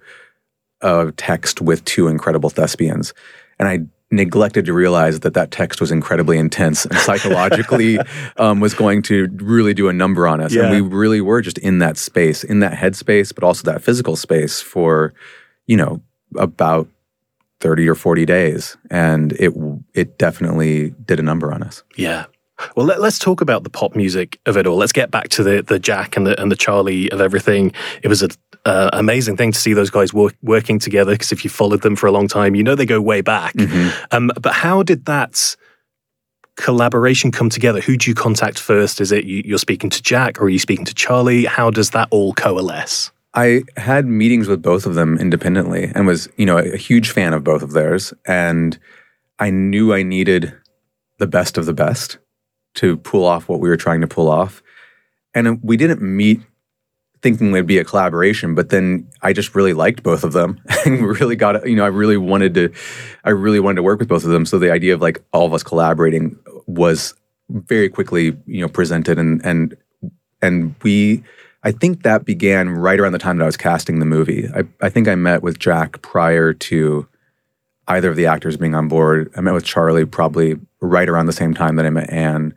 a text with two incredible thespians. And I neglected to realize that that text was incredibly intense and psychologically um, was going to really do a number on us. Yeah. And we really were just in that space, in that headspace, but also that physical space for, you know, about thirty or forty days, and it it definitely did a number on us. Yeah. Well, let, let's talk about the pop music of it all. Let's get back to the the Jack and the and the Charlie of everything. It was an uh, amazing thing to see those guys work, working together, because if you followed them for a long time, you know they go way back. Mm-hmm. Um, but how did that collaboration come together? Who do you contact first? Is it you, you're speaking to Jack, or are you speaking to Charlie? How does that all coalesce? I had meetings with both of them independently and was, you know, a, a huge fan of both of theirs. And I knew I needed the best of the best to pull off what we were trying to pull off. And we didn't meet thinking it'd be a collaboration, but then I just really liked both of them and really got it. You know, I really wanted to, I really wanted to work with both of them. So the idea of like all of us collaborating was very quickly, you know, presented, and, and, and we, I think that began right around the time that I was casting the movie. I, I think I met with Jack prior to either of the actors being on board. I met with Charlie probably right around the same time that I met Anne.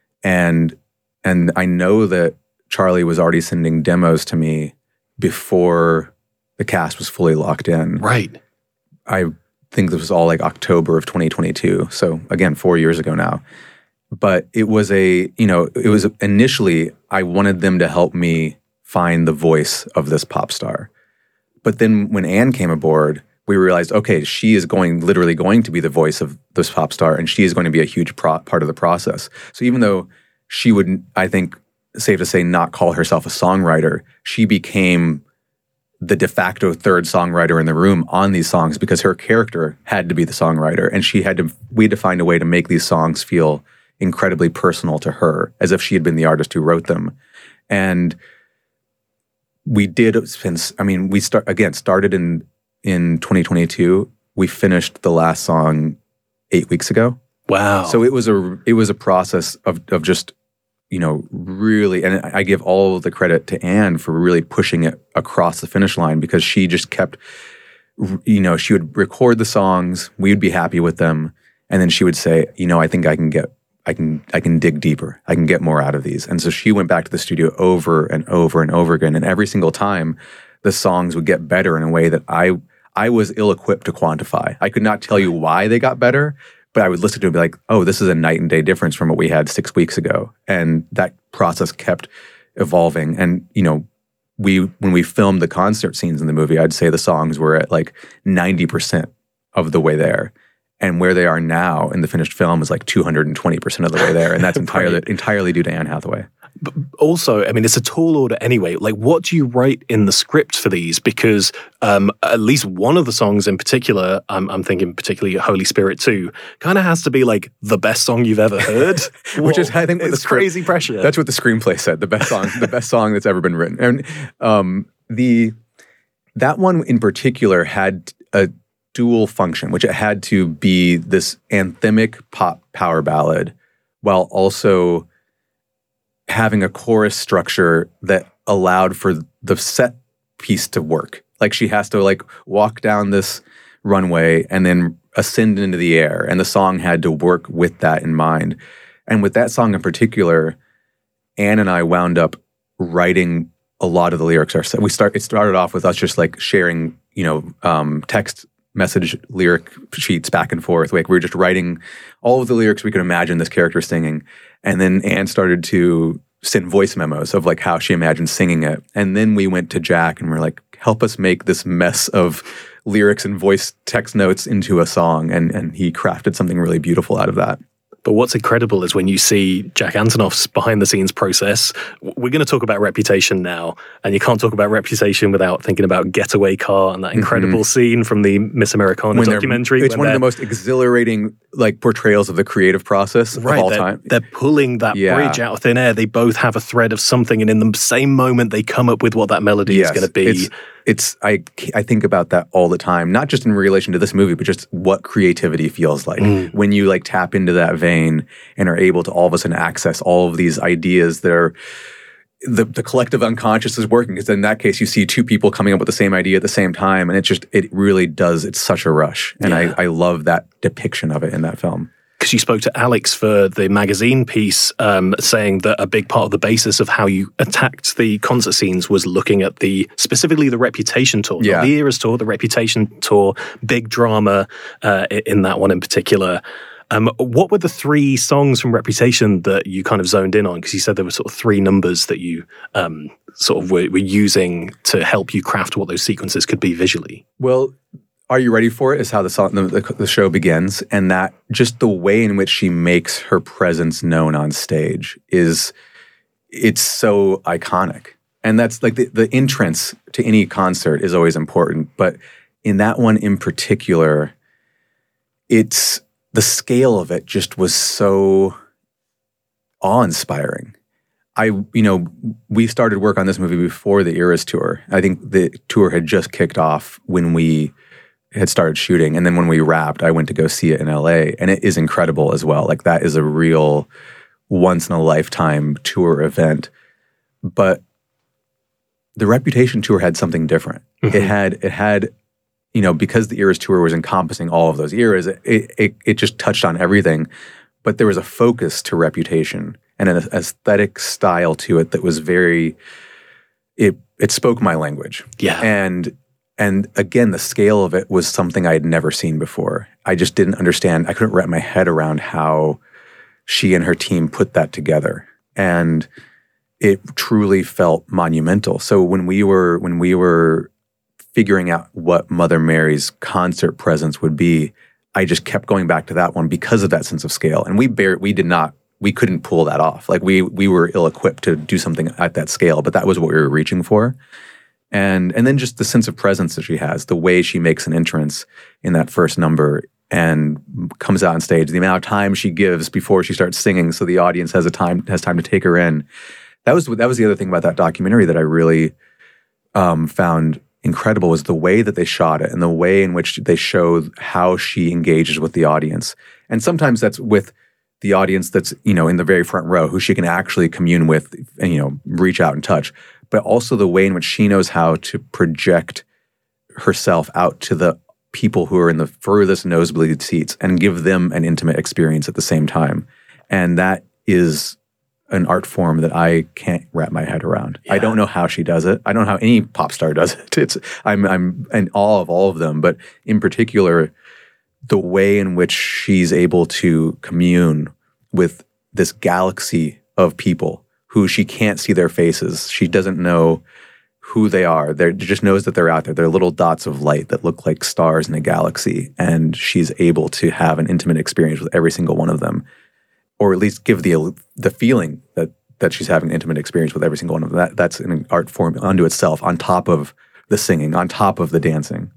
And and I know that Charlie was already sending demos to me before the cast was fully locked in. Right. I think this was all like October of twenty twenty-two. So again, four years ago now. But it was a, you know, it was initially, I wanted them to help me find the voice of this pop star. But then when Anne came aboard, we realized, okay, she is going, literally going to be the voice of this pop star, and she is going to be a huge pro- part of the process. So even though she would, I think, safe to say, not call herself a songwriter, she became the de facto third songwriter in the room on these songs, because her character had to be the songwriter, and she had to, we had to find a way to make these songs feel incredibly personal to her, as if she had been the artist who wrote them. And we did, since, I mean, we start again, started in, in twenty twenty-two. We finished the last song eight weeks ago. Wow. So it was a, it was a process of, of just, you know, really, and I give all the credit to Anne for really pushing it across the finish line, because she just kept, you know, she would record the songs, we would be happy with them, and then she would say, you know, I think I can get, I can I can dig deeper. I can get more out of these. And so she went back to the studio over and over and over again. And every single time, the songs would get better in a way that I I was ill-equipped to quantify. I could not tell you why they got better, but I would listen to it and be like, oh, this is a night and day difference from what we had six weeks ago. And that process kept evolving. And, you know, we when we filmed the concert scenes in the movie, I'd say the songs were at like ninety percent of the way there. And where they are now in the finished film is like two hundred twenty percent of the way there. And that's entirely entirely due to Anne Hathaway. But also, I mean, it's a tall order anyway. Like, what do you write in the script for these? Because um, at least one of the songs in particular, I'm, I'm thinking particularly Holy Spirit two, kind of has to be like the best song you've ever heard. Which is, I think, what it's the script, crazy pressure. That's what the screenplay said. The best song, the best song that's ever been written. And um, the that one in particular had a dual function, which it had to be this anthemic pop power ballad, while also having a chorus structure that allowed for the set piece to work. Like, she has to like walk down this runway and then ascend into the air, and the song had to work with that in mind. And with that song in particular, Anne and I wound up writing a lot of the lyrics ourselves. We start. It started off with us just like sharing, you know, um, text message lyric sheets back and forth. Like, we were just writing all of the lyrics we could imagine this character singing. And then Anne started to send voice memos of like how she imagined singing it. And then we went to Jack and we're like, help us make this mess of lyrics and voice text notes into a song. And, and he crafted something really beautiful out of that. But what's incredible is when you see Jack Antonoff's behind-the-scenes process. We're going to talk about Reputation now, and you can't talk about Reputation without thinking about Getaway Car and that incredible mm-hmm. scene from the Miss Americana when documentary. It's one of the most exhilarating like portrayals of the creative process right, of all they're, time. They're pulling that yeah. bridge out of thin air. They both have a thread of something, and in the same moment, they come up with what that melody yes, is going to be. It's, it's I I think about that all the time, not just in relation to this movie, but just what creativity feels like mm. when you like tap into that vein and are able to all of a sudden access all of these ideas that are the the collective unconscious is working. Because in that case, you see two people coming up with the same idea at the same time, and it just it really does. It's such a rush, and yeah. I I love that depiction of it in that film. Because you spoke to Alex for the magazine piece, um, saying that a big part of the basis of how you attacked the concert scenes was looking at the, specifically the Reputation tour, yeah. not the Eras tour, the Reputation tour, big drama uh, in that one in particular. Um, what were the three songs from Reputation that you kind of zoned in on? Because you said there were sort of three numbers that you um, sort of were, were using to help you craft what those sequences could be visually. Well, Are You Ready For It is how the, song, the, the show begins, and that just the way in which she makes her presence known on stage is, it's so iconic. And that's like the, the entrance to any concert is always important, but in that one in particular, it's the scale of it just was so awe-inspiring. I, you know, we started work on this movie before the Eras tour. I think the tour had just kicked off when we had started shooting. And then when we wrapped, I went to go see it in L A, and it is incredible as well. Like, that is a real once in a lifetime tour event. But the Reputation tour had something different. Mm-hmm. It had, it had, you know, because the Eras tour was encompassing all of those eras, it, it, it just touched on everything. But there was a focus to Reputation and an aesthetic style to it that was very, it, it spoke my language. Yeah. And, And again, the scale of it was something I had never seen before. I just didn't understand. I couldn't wrap my head around how she and her team put that together. And it truly felt monumental. So when we were when we were figuring out what Mother Mary's concert presence would be, I just kept going back to that one because of that sense of scale. And we bear, we did not, we couldn't pull that off. Like we we were ill-equipped to do something at that scale, but that was what we were reaching for. And and then just the sense of presence that she has, the way she makes an entrance in that first number and comes out on stage, the amount of time she gives before she starts singing, so the audience has a time has time to take her in. That was that was the other thing about that documentary that I really um, found incredible, was the way that they shot it and the way in which they show how she engages with the audience. And sometimes that's with the audience that's, you know, in the very front row, who she can actually commune with and, you know, reach out and touch. But also the way in which she knows how to project herself out to the people who are in the furthest nosebleed seats and give them an intimate experience at the same time. And that is an art form that I can't wrap my head around. Yeah. I don't know how she does it. I don't know how any pop star does it. It's I'm I'm in awe of all of them, but in particular, the way in which she's able to commune with this galaxy of people who she can't see their faces. She doesn't know who they are. They're, she just knows that they're out there. They're little dots of light that look like stars in a galaxy. And she's able to have an intimate experience with every single one of them. Or at least give the the feeling that that she's having an intimate experience with every single one of them. That, that's an art form unto itself, on top of the singing, on top of the dancing.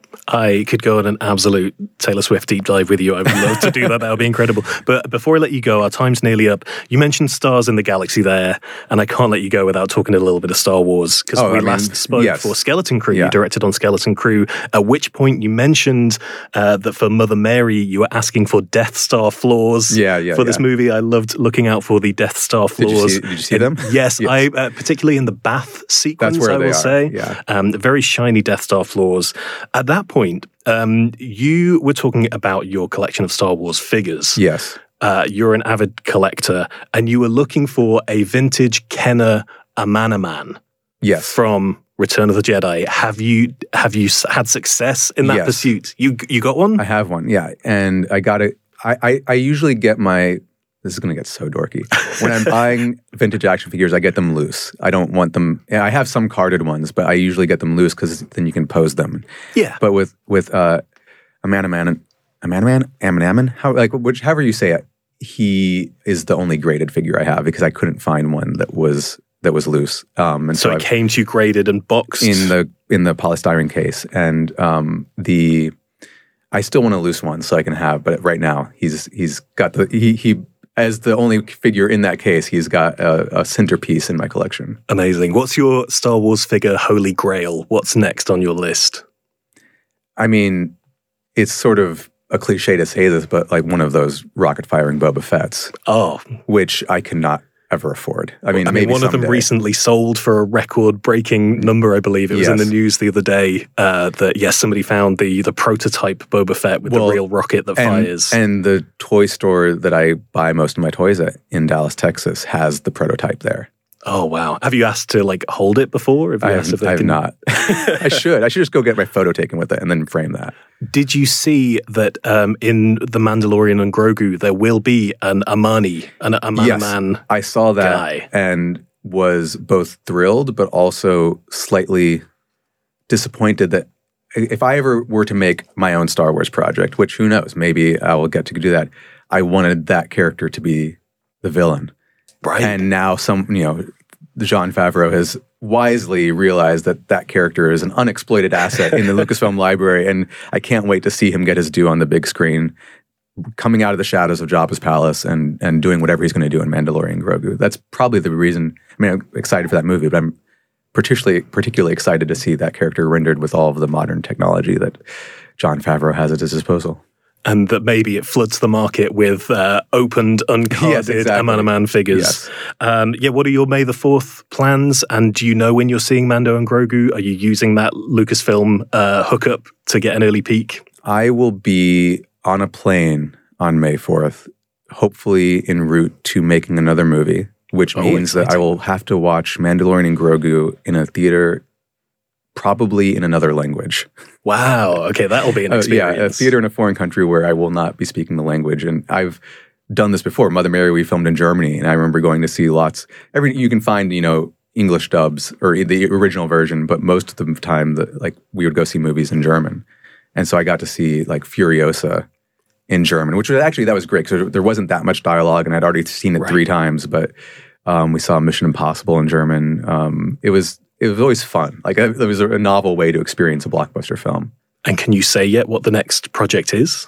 I could go on an absolute Taylor Swift deep dive with you. I would love to do that. That would be incredible. But before I let you go, our time's nearly up. You mentioned Stars in the Galaxy there, and I can't let you go without talking a little bit of Star Wars, because Oh, we I mean, last spoke yes. for Skeleton Crew. Yeah. You directed on Skeleton Crew, at which point you mentioned uh, that for Mother Mary, you were asking for Death Star flaws Yeah, yeah, for this yeah. movie. I loved looking out for the Death Star Did you flaws. see- did you see And them? Yes, Yes. I uh, particularly in the bath sequence, where I they will are, say. yeah. Um, very shiny Death Star flaws. At that point, um, you were talking about your collection of Star Wars figures. Yes. Uh, you're an avid collector, and you were looking for a vintage Kenner Amanaman Yes. from Return of the Jedi. Have you have you s- had success in that Yes. pursuit? You you got one? I have one, yeah. And I got it. I, I, I usually get my, this is going to get so dorky. When I'm buying vintage action figures, I get them loose. I don't want them, yeah, I have some carded ones, but I usually get them loose because then you can pose them. Yeah. But with, with uh, Amanaman, Amanaman, Amanaman, how, like, which, however you say it, he is the only graded figure I have because I couldn't find one that was, that was loose. Um, and so so, it I've- came to you graded and boxed. in the in the polystyrene case, and um, the I still want a loose one so I can have, but right now he's he's got the he he as the only figure in that case, he's got a, a centerpiece in my collection. Amazing. What's your Star Wars figure holy grail? What's next on your list? I mean, it's sort of a cliche to say this, but like one of those rocket firing Boba Fett's, Oh, which I cannot ever afford. I mean, I mean, maybe one of them someday. recently sold for a record-breaking number, I believe. It was in Yes. the news the other day uh, that, yes, somebody found the the prototype Boba Fett with Well, the real rocket that and, fires. and the toy store that I buy most of my toys at in Dallas, Texas, has the prototype there. oh, wow. Have you asked to, like, hold it before? Have you I asked if have, they I have can- not. I should. I should just go get my photo taken with it and then frame that. Did you see that um, in The Mandalorian and Grogu, there will be an Amani, an Amanaman? I saw that guy. and was both thrilled, but also slightly disappointed that if I ever were to make my own Star Wars project, which who knows, maybe I will get to do that, I wanted that character to be the villain. Right. And now some, you know, Jon Favreau has wisely realized that that character is an unexploited asset in the Lucasfilm library, and I can't wait to see him get his due on the big screen, coming out of the shadows of Jabba's palace and and doing whatever he's going to do in Mandalorian Grogu. That's probably the reason. I mean, I'm excited for that movie, but I'm particularly particularly excited to see that character rendered with all of the modern technology that Jon Favreau has at his disposal. And that maybe it floods the market with uh, opened, uncarded Yes, exactly. Amanaman figures. Yes. Um, yeah, what are your May the fourth plans? And do you know when you're seeing Mando and Grogu? Are you using that Lucasfilm uh, hookup to get an early peek? I will be on a plane on May fourth, hopefully en route to making another movie, which Oh, means that I exciting. will have to watch Mandalorian and Grogu in a theater, probably in another language. Wow. Okay, that'll be an Uh, experience. yeah, a theater in a foreign country where I will not be speaking the language. And I've done this before. Mother Mary, we filmed in Germany, and I remember going to see lots. Every you can find, you know, English dubs or the original version, but most of the time, the, like we would go see movies in German, and so I got to see like Furiosa in German, which was actually that was great because there wasn't that much dialogue, and I'd already seen it Right. three times. But um, we saw Mission Impossible in German. Um, it was it was always fun. Like it was a novel way to experience a blockbuster film. And can you say yet what the next project is?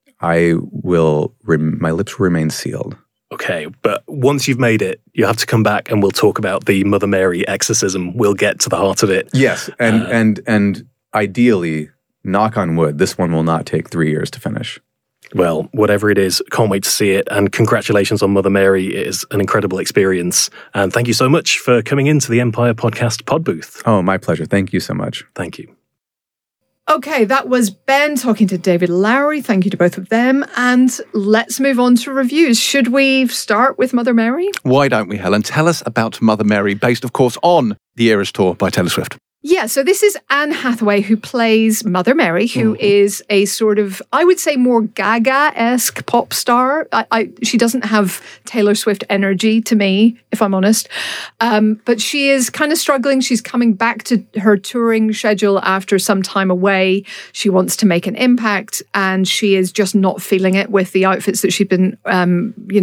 I will, rem- my lips will remain sealed. Okay, but once you've made it, you have to come back and we'll talk about the Mother Mary exorcism. We'll get to the heart of it. Yes, and Uh, and and ideally, knock on wood, this one will not take three years to finish. Well, whatever it is, can't wait to see it. And congratulations on Mother Mary. It is an incredible experience. And thank you so much for coming into the Empire Podcast pod booth. Oh, my pleasure. Thank you so much. Thank you. Okay, that was Ben talking to David Lowery. Thank you to both of them. And let's move on to reviews. Should we start with Mother Mary? Why don't we, Helen? Tell us about Mother Mary, based, of course, on The Eras Tour by Taylor Swift. Yeah, so this is Anne Hathaway who plays Mother Mary, who is a sort of, I would say, more Gaga-esque pop star. I, I, she doesn't have Taylor Swift energy to me, if I'm honest. Um, but she is kind of struggling. She's coming back to her touring schedule after some time away. She wants to make an impact, and she is just not feeling it with the outfits that she's been, um, you know,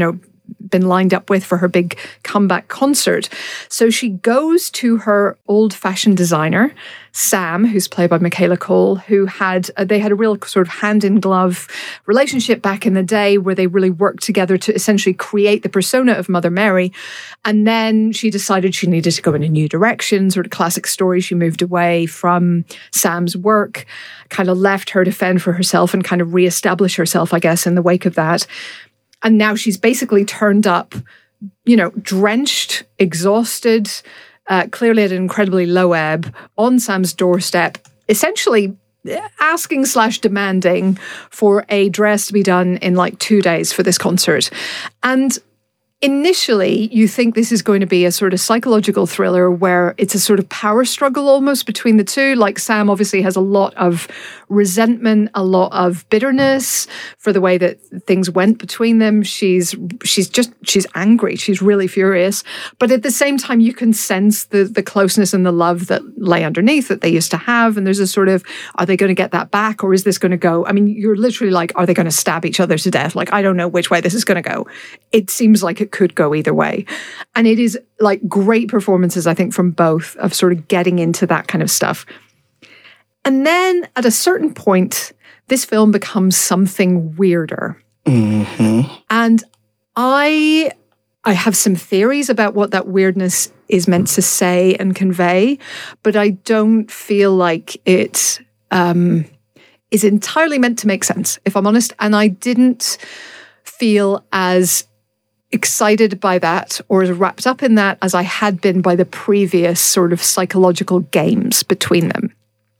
been lined up with for her big comeback concert. So she goes to her old fashion designer, Sam, who's played by Michaela Cole, who had, uh, they had a real sort of hand in glove relationship back in the day where they really worked together to essentially create the persona of Mother Mary. And then she decided she needed to go in a new direction, sort of classic story. She moved away from Sam's work, kind of left her to fend for herself and kind of reestablish herself, I guess, in the wake of that. And now she's basically turned up, you know, drenched, exhausted, uh, clearly at an incredibly low ebb, on Sam's doorstep, essentially asking slash demanding for a dress to be done in like two days for this concert. And initially, you think this is going to be a sort of psychological thriller where it's a sort of power struggle almost between the two. Like Sam obviously has a lot of resentment, a lot of bitterness for the way that things went between them. She's she's just, she's angry. She's really furious. But at the same time, you can sense the, the closeness and the love that lay underneath that they used to have. And there's a sort of, are they going to get that back? Or is this going to go? I mean, you're literally like, are they going to stab each other to death? Like, I don't know which way this is going to go. It seems like it could go either way. And it is like great performances, I think, from both of sort of getting into that kind of stuff. And then at a certain point, this film becomes something weirder. Mm-hmm. And I I have some theories about what that weirdness is meant to say and convey, but I don't feel like it um, is entirely meant to make sense, if I'm honest. And I didn't feel as excited by that or as wrapped up in that as I had been by the previous sort of psychological games between them.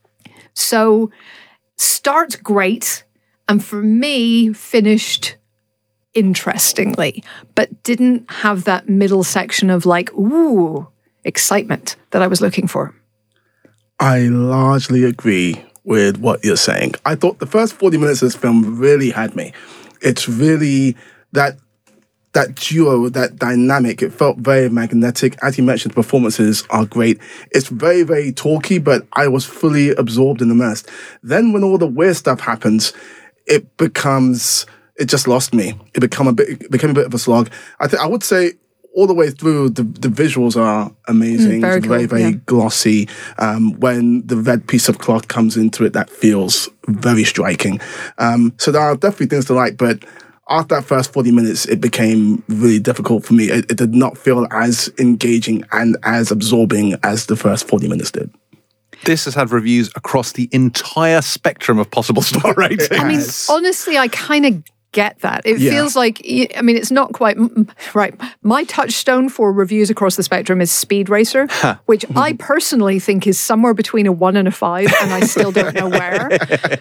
So start great, and for me, finished interestingly, but didn't have that middle section of like, ooh, excitement that I was looking for. I largely agree with what you're saying. I thought the first forty minutes of this film really had me. It's really that that duo, that dynamic. It felt very magnetic. As you mentioned, the performances are great. It's very, very talky, but I was fully absorbed and immersed. Then when all the weird stuff happens, it becomes, it just lost me. It become a bit, it became a bit of a slog. I think I would say all the way through, the, the visuals are amazing. Mm, very it's very, cool, very yeah. glossy. Um, when the red piece of cloth comes into it, that feels very striking. Um, so there are definitely things to like, but after that first forty minutes, it became really difficult for me. It, it did not feel as engaging and as absorbing as the first forty minutes did. This has had reviews across the entire spectrum of possible star ratings. I mean, Yes. honestly, I kind of get that. It Yeah. feels like, I mean, it's not quite, right. My touchstone for reviews across the spectrum is Speed Racer, which I personally think is somewhere between a one and a five, and I still don't know where.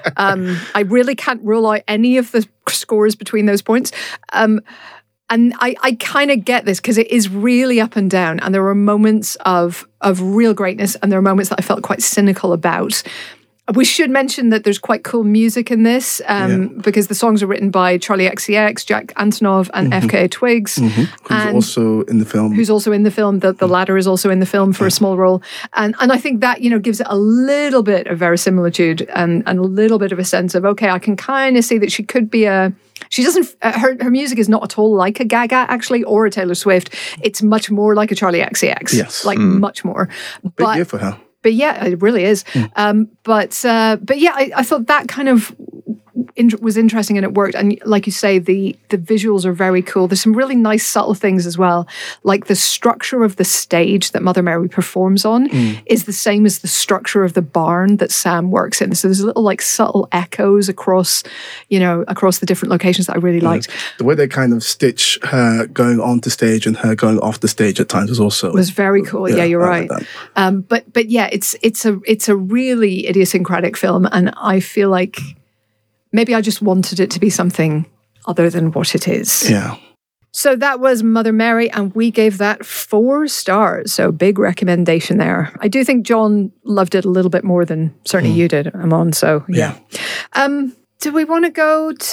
Um, I really can't rule out any of the scores between those points. Um, And I, I kind of get this because it is really up and down, and there are moments of of real greatness, and there are moments that I felt quite cynical about. We should mention that there's quite cool music in this um, Yeah. because the songs are written by Charlie X C X, Jack Antonoff, and F K A Twigs, Who's and also in the film. who's also in the film. The, the latter is also in the film for a small role, and and I think that, you know, gives it a little bit of verisimilitude and and a little bit of a sense of, okay, I can kind of see that she could be a. She doesn't. Uh, her her music is not at all like a Gaga, actually, or a Taylor Swift. It's much more like a Charlie X C X. Yes. like much more. Big But year for her. but yeah, it really is. Um, but uh, but yeah, I, I thought that kind of in- was interesting and it worked. And like you say, the the visuals are very cool. There's some really nice subtle things as well, like the structure of the stage that Mother Mary performs on is the same as the structure of the barn that Sam works in. So there's little like subtle echoes across, you know, across the different locations that I really liked. The way they kind of stitch her going onto stage and her going off the stage at times was also It was very cool. Yeah, you're I right. like that. Um, but but yeah, it's it's a it's a really idiosyncratic film, and I feel like maybe I just wanted it to be something other than what it is. Yeah. So that was Mother Mary, and we gave that four stars. So big recommendation there. I do think John loved it a little bit more than certainly you did, Amon. So yeah. Um, do we want to go to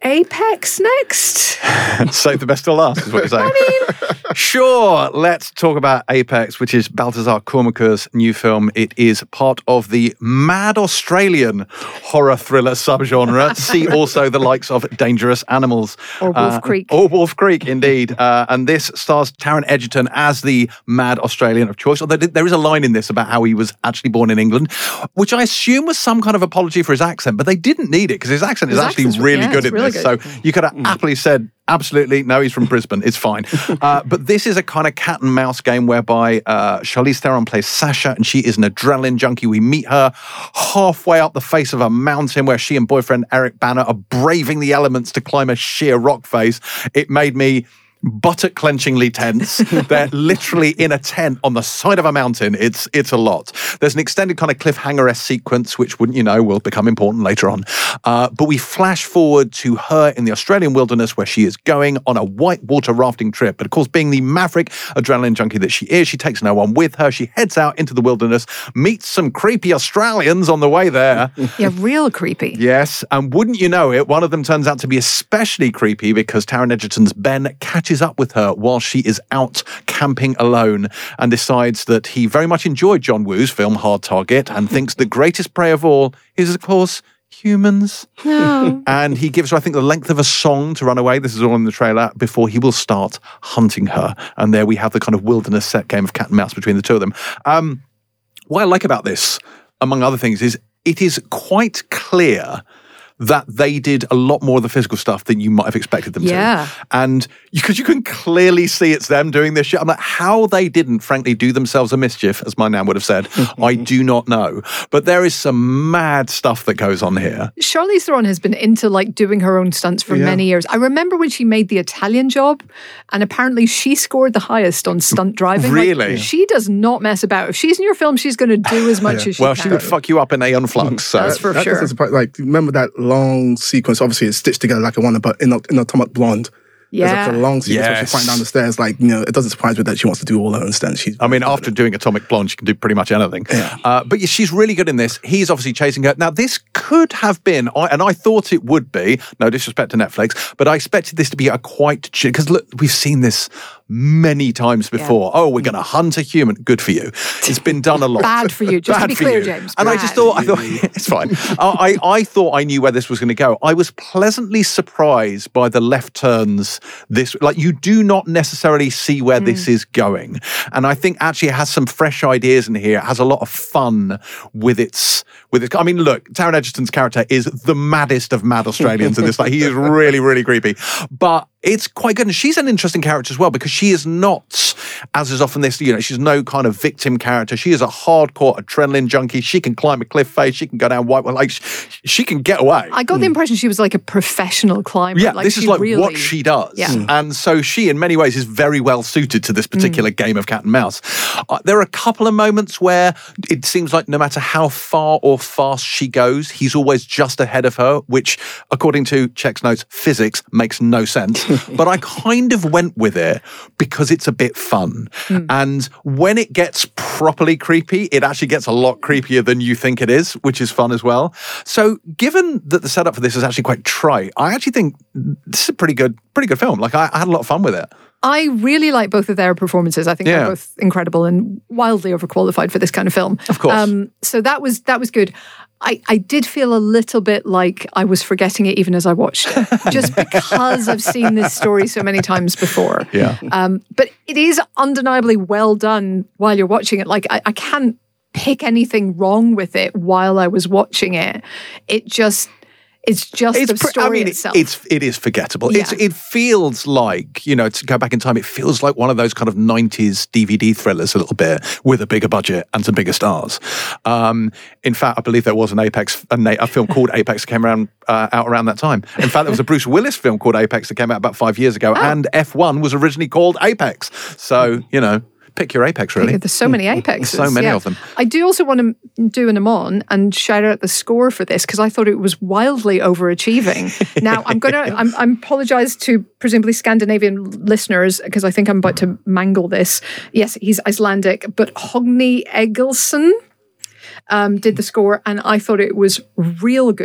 Apex next? Save the best till last, is what you're saying. I mean, sure, let's talk about Apex, which is Baltasar Kormakur's new film. It is part of the mad Australian horror thriller subgenre. See also the likes of Dangerous Animals. Or Wolf uh, Creek. Or Wolf Creek, indeed. Uh, and this stars Taron Egerton as the mad Australian of choice. Although there is a line in this about how he was actually born in England, which I assume was some kind of apology for his accent, but they didn't need it because his accent His is actually accent's- really yeah, good it's in really this. good. So you could have happily said, absolutely, no, he's from Brisbane. It's fine. Uh, but this is a kind of cat and mouse game whereby uh, Charlize Theron plays Sasha, and she is an adrenaline junkie. We meet her halfway up the face of a mountain where she and boyfriend Eric Banner are braving the elements to climb a sheer rock face. It made me buttock clenchingly tense. They're literally in a tent on the side of a mountain. It's it's a lot. There's an extended kind of cliffhanger-esque sequence, which, wouldn't you know, will become important later on. Uh, but we flash forward to her in the Australian wilderness where she is going on a whitewater rafting trip. But of course, being the maverick adrenaline junkie that she is, she takes no one with her. She heads out into the wilderness, meets some creepy Australians on the way there. Yeah, real creepy. Yes, and wouldn't you know it, one of them turns out to be especially creepy because Taron Egerton's Ben catches up with her while she is out camping alone and decides that he very much enjoyed John Woo's film Hard Target and thinks the greatest prey of all is, of course, humans. No. And he gives her, I think, the length of a song to run away. This is all in the trailer before he will start hunting her. And there we have the kind of wilderness set game of cat and mouse between the two of them. Um, what I like about this, among other things, is it is quite clear that they did a lot more of the physical stuff than you might have expected them Yeah. to. And because you, you can clearly see it's them doing this shit. I'm like, how they didn't, frankly, do themselves a mischief, as my nan would have said, I do not know. But there is some mad stuff that goes on here. Charlize Theron has been into like doing her own stunts for Yeah. many years. I remember when she made the Italian Job, and apparently she scored the highest on stunt driving. Like, Really? she does not mess about. If she's in your film, she's going to do as much as she Well, can. she would fuck you up in Aeon Flux. So. That's for That sure. doesn't surprise- Like, remember that long sequence? Obviously, it's stitched together like a one, but in, in Atomic Blonde. There's Yeah. like a long sequence where Yes. she's flying down the stairs. Like, you know, it doesn't surprise me that she wants to do all her own stunts. She's I mean, after doing Atomic Blonde, she can do pretty much anything. Yeah. Uh, but yeah, she's really good in this. He's obviously chasing her. Now, this could have been, I- and I thought it would be, no disrespect to Netflix, but I expected this to be a quite, because look, we've seen this many times before. Oh, we're going to hunt a human. Good for you. It's been done a lot. Bad for you, just to Bad be for clear, you. James. And I just Bad. thought, I thought it's fine. I, I, I thought I knew where this was going to go. I was pleasantly surprised by the left turns. This, like, you do not necessarily see where Mm. this is going, and I think actually it has some fresh ideas in here. It has a lot of fun with its with its. I mean, look, Taron Egerton's character is the maddest of mad Australians in this. Like, he is really, really creepy, but it's quite good. And she's an interesting character as well because she is not, as is often this, you know, she's no kind of victim character. She is a hardcore adrenaline junkie. She can climb a cliff face. She can go down white. Like, she can get away. I got the impression she was like a professional climber. Yeah, like this is she like really, what she does. Yeah. Mm. And so she, in many ways, is very well suited to this particular game of cat and mouse. Uh, there are a couple of moments where it seems like no matter how far or fast she goes, he's always just ahead of her, which, according to Check's notes, physics makes no sense. But I kind of went with it because it's a bit fun. Mm. And when it gets properly creepy, it actually gets a lot creepier than you think it is, which is fun as well. So given that the setup for this is actually quite trite, I actually think this is a pretty good, pretty good film. Like, I, I had a lot of fun with it. I really like both of their performances. I think Yeah. they're both incredible and wildly overqualified for this kind of film. Of course. Um, so that was that was good. I, I did feel a little bit like I was forgetting it even as I watched it, just because I've seen this story so many times before. Yeah. Um, but it is undeniably well done while you're watching it. Like, I, I can't pick anything wrong with it while I was watching it. It just... It's just the pre- story I mean, itself. It's it is forgettable. Yeah. It's it feels like, you know, to go back in time, it feels like one of those kind of nineties D V D thrillers a little bit with a bigger budget and some bigger stars. Um, in fact, I believe there was an Apex a, na- a film called Apex that came around uh, out around that time. In fact, there was a Bruce Willis film called Apex that came out about five years ago, Oh. and F one was originally called Apex. So, you know, pick your Apex, really. There's so many apexes. So many yeah. of them. I do also want to do an amon and shout out the score for this because I thought it was wildly overachieving. Now I'm gonna I'm, I'm apologize to presumably Scandinavian listeners because I think I'm about to mangle this. Yes, he's Icelandic, but Hogni Egilson um, did the score, and I thought it was real good.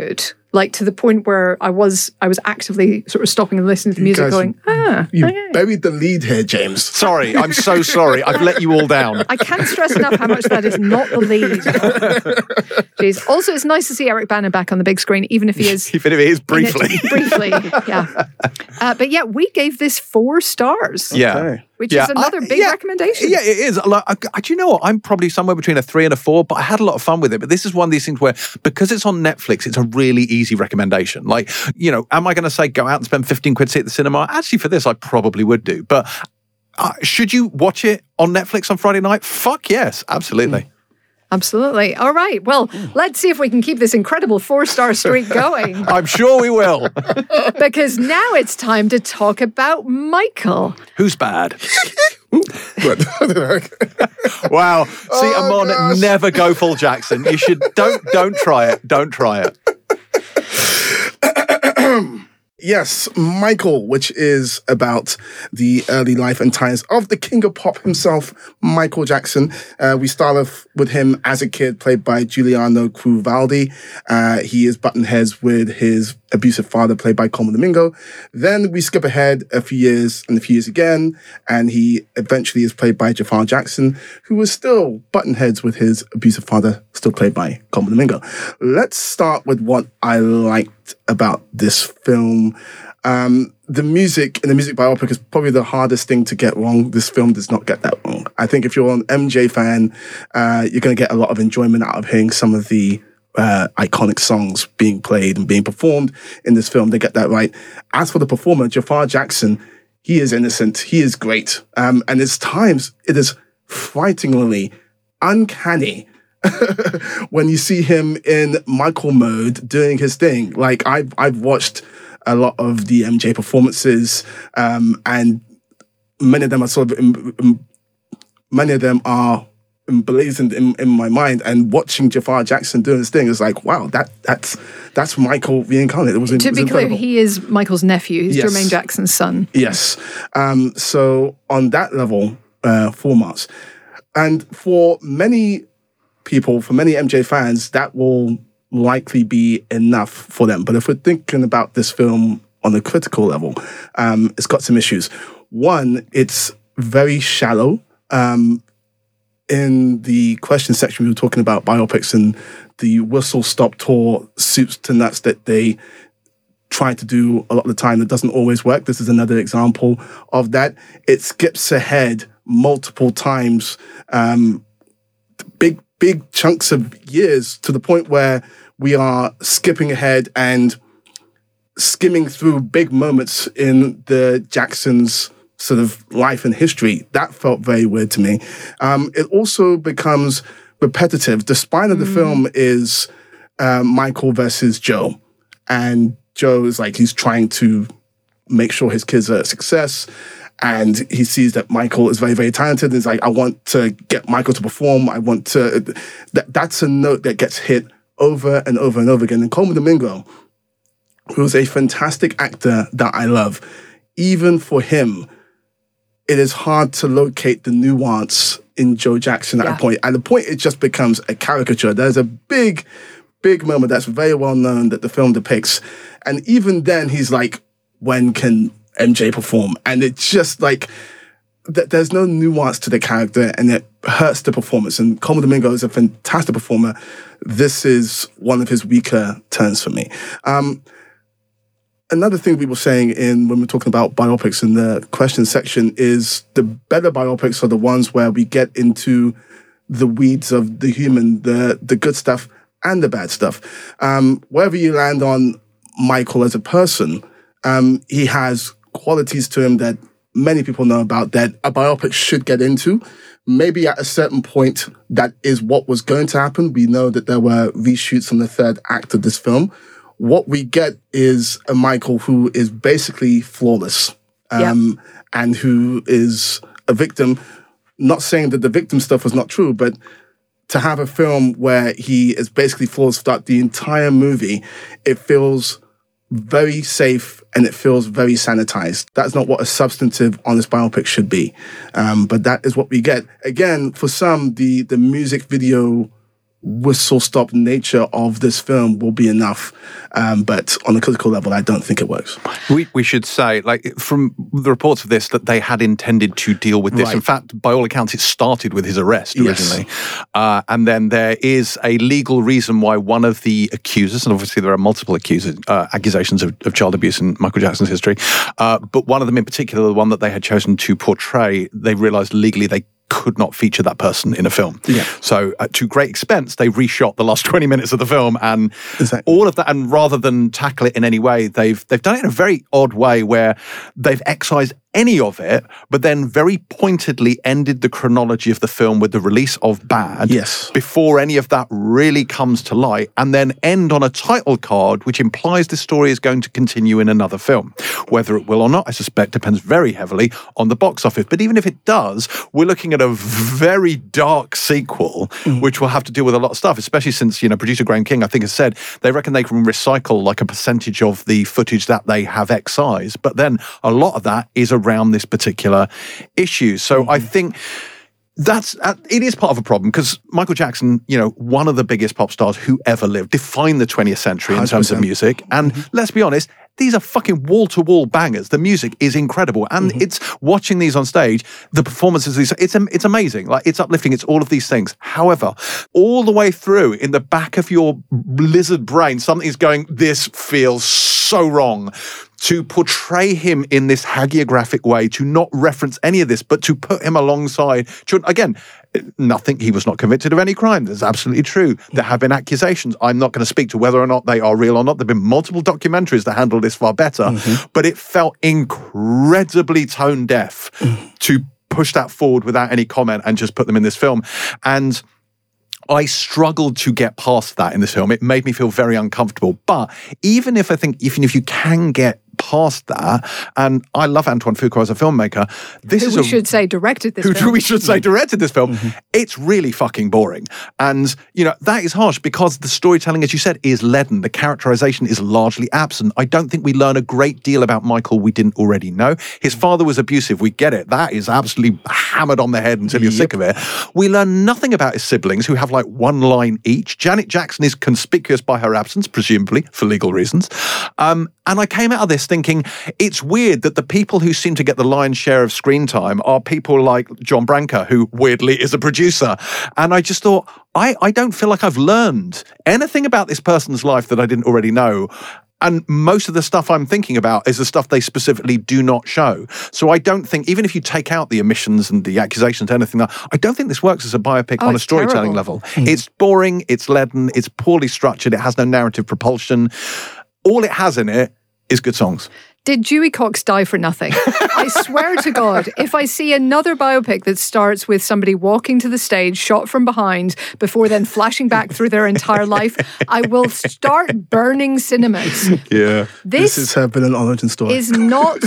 like to the point where I was I was actively sort of stopping and listening to the music, guys- going, ah, You okay. buried the lead here, James. Sorry, I'm so sorry. I've let you all down. I can't stress enough how much that is not the lead. Jeez. Also, it's nice to see Eric Bana back on the big screen, even if he is Even if it is in it briefly. briefly, yeah. Uh, but yeah, we gave this four stars. Yeah. Okay. Which Yeah. is another I- big yeah. recommendation. Yeah, it is. Like, I, I- do you know what? I'm probably somewhere between a three and a four, but I had a lot of fun with it. But this is one of these things where, because it's on Netflix, it's a really easy recommendation. Like, you know, am I going to say go out and spend fifteen quid to see it at the cinema? Actually, for this, I probably would do. But uh, should you watch it on Netflix on Friday night? Fuck yes, absolutely. Absolutely. All right. Well, let's see if we can keep this incredible four-star streak going. I'm sure we will. Because now it's time to talk about Michael. Who's bad? Good. Wow. See, Oh, Amon, gosh. never go full Jackson. You should don't don't try it. Don't try it. Yes, Michael, which is about the early life and times of the king of pop himself, Michael Jackson. Uh, we start off with him as a kid, played by Giuliano Cruvaldi. Uh, he is button heads with his abusive father, played by Coleman Domingo. Then we skip ahead a few years and a few years again, and he eventually is played by Jafar Jackson, who was still button heads with his abusive father, still played by Coleman Domingo. Let's start with what I liked about this film. Um, the music in the music biopic is probably the hardest thing to get wrong. This film does not get that wrong. I think if you're an M J fan, uh, you're going to get a lot of enjoyment out of hearing some of the uh, iconic songs being played and being performed in this film. They get that right. As for the performer, Jafar Jackson, he is innocent. He is great. Um, and at times, it is frighteningly uncanny when you see him in Michael mode doing his thing. Like, I've, I've watched a lot of the M J performances, um, and many of them are sort of, um, um, many of them are emblazoned in, in my mind. And watching Jafar Jackson doing his thing is like, wow, that that's that's Michael reincarnated. It was, it To was be clear, incredible. he is Michael's nephew. He's Yes. Jermaine Jackson's son. Yes. Um, so on that level, uh, four marks. And for many people, for many M J fans, that will likely be enough for them. But if we're thinking about this film on a critical level, um, it's got some issues. One, it's very shallow. Um, in the question section, we were talking about biopics and the whistle-stop tour soups to nuts that they try to do a lot of the time that doesn't always work. This is another example of that. It skips ahead multiple times, um, big, big chunks of years, to the point where we are skipping ahead and skimming through big moments in the Jacksons' sort of life and history. That felt very weird to me. Um, it also becomes repetitive. The spine of the film is uh, Michael versus Joe. And Joe is like, he's trying to make sure his kids are a success. And he sees that Michael is very, very talented. And he's like, I want to get Michael to perform. I want to... That, that's a note that gets hit over and over and over again. And Coleman Domingo, who's a fantastic actor that I love, even for him, it is hard to locate the nuance in Joe Jackson at Yeah. a point. At a point, it just becomes a caricature. There's a big, big moment that's very well known that the film depicts. And even then, he's like, when can M J perform? And it's just like, th- there's no nuance to the character, and it hurts the performance. And Coleman Domingo is a fantastic performer. This is one of his weaker turns for me. Um, Another thing we were saying in when we're talking about biopics in the question section is the better biopics are the ones where we get into the weeds of the human, the the good stuff and the bad stuff. Um, wherever you land on Michael as a person, um, he has qualities to him that many people know about that a biopic should get into. Maybe at a certain point, that is what was going to happen. We know that there were reshoots on the third act of this film. What we get is a Michael who is basically flawless, um, and who is a victim. Not saying that the victim stuff was not true, but to have a film where he is basically flawless throughout the entire movie, it feels very safe and it feels very sanitized. That's not what a substantive, honest biopic should be. Um, but that is what we get. Again, for some, the the music video whistle-stop nature of this film will be enough. Um, but on a critical level, I don't think it works. We we should say, like, from the reports of this, that they had intended to deal with this. Right. In fact, by all accounts, it started with his arrest originally. Yes. Uh, and then there is a legal reason why one of the accusers, and obviously there are multiple accusers, uh, accusations of, of child abuse in Michael Jackson's history, uh, but one of them in particular, the one that they had chosen to portray, they realised legally they could not feature that person in a film. Yeah. So uh, to great expense, they reshot the last twenty minutes of the film, and Exactly. all of that. And rather than tackle it in any way, they've they've done it in a very odd way where they've excised any of it, but then very pointedly ended the chronology of the film with the release of Bad. Yes. Before any of that really comes to light, and then end on a title card which implies the story is going to continue in another film. Whether it will or not, I suspect, depends very heavily on the box office. But even if it does, we're looking at a very dark sequel, mm. which will have to deal with a lot of stuff, especially since, you know, producer Graham King, I think, has said they reckon they can recycle like a percentage of the footage that they have excised. But then a lot of that is around this particular issue. So mm-hmm. I think that's uh, it is part of a problem because Michael Jackson, you know, one of the biggest pop stars who ever lived, defined the twentieth century in one hundred percent terms of music. And mm-hmm. let's be honest, these are fucking wall-to-wall bangers. The music is incredible. And mm-hmm. it's watching these on stage, the performances, it's it's amazing. Like, it's uplifting. It's all of these things. However, all the way through, in the back of your lizard brain, something's going, this feels so wrong. To portray him in this hagiographic way, to not reference any of this, but to put him alongside, again, nothing, he was not convicted of any crime. That's absolutely true. There have been accusations. I'm not going to speak to whether or not they are real or not. There have been multiple documentaries that handle this far better, mm-hmm. but it felt incredibly tone deaf mm-hmm. to push that forward without any comment and just put them in this film. And I struggled to get past that in this film. It made me feel very uncomfortable. But even if I think, even if you can get past that, and I love Antoine Fuqua as a filmmaker, this who is we a, should say directed this who film. we should say directed this film. Mm-hmm. It's really fucking boring. And, you know, that is harsh because the storytelling, as you said, is leaden. The characterization is largely absent. I don't think we learn a great deal about Michael we didn't already know. His father was abusive. We get it. That is absolutely hammered on the head until you're yep. sick of it. We learn nothing about his siblings, who have like one line each. Janet Jackson is conspicuous by her absence, presumably for legal reasons. Um, and I came out of this thinking, it's weird that the people who seem to get the lion's share of screen time are people like John Branca, who weirdly is a producer. And I just thought, I, I don't feel like I've learned anything about this person's life that I didn't already know. And most of the stuff I'm thinking about is the stuff they specifically do not show. So I don't think, even if you take out the omissions and the accusations, anything like that, I don't think this works as a biopic oh, on a storytelling terrible. level. Mm. It's boring, it's leaden, it's poorly structured, it has no narrative propulsion. All it has in it is good songs. Did Dewey Cox die for nothing? I swear to God, if I see another biopic that starts with somebody walking to the stage, shot from behind, before then flashing back through their entire life, I will start burning cinemas. Yeah. This, this is her villain origin story. Is not...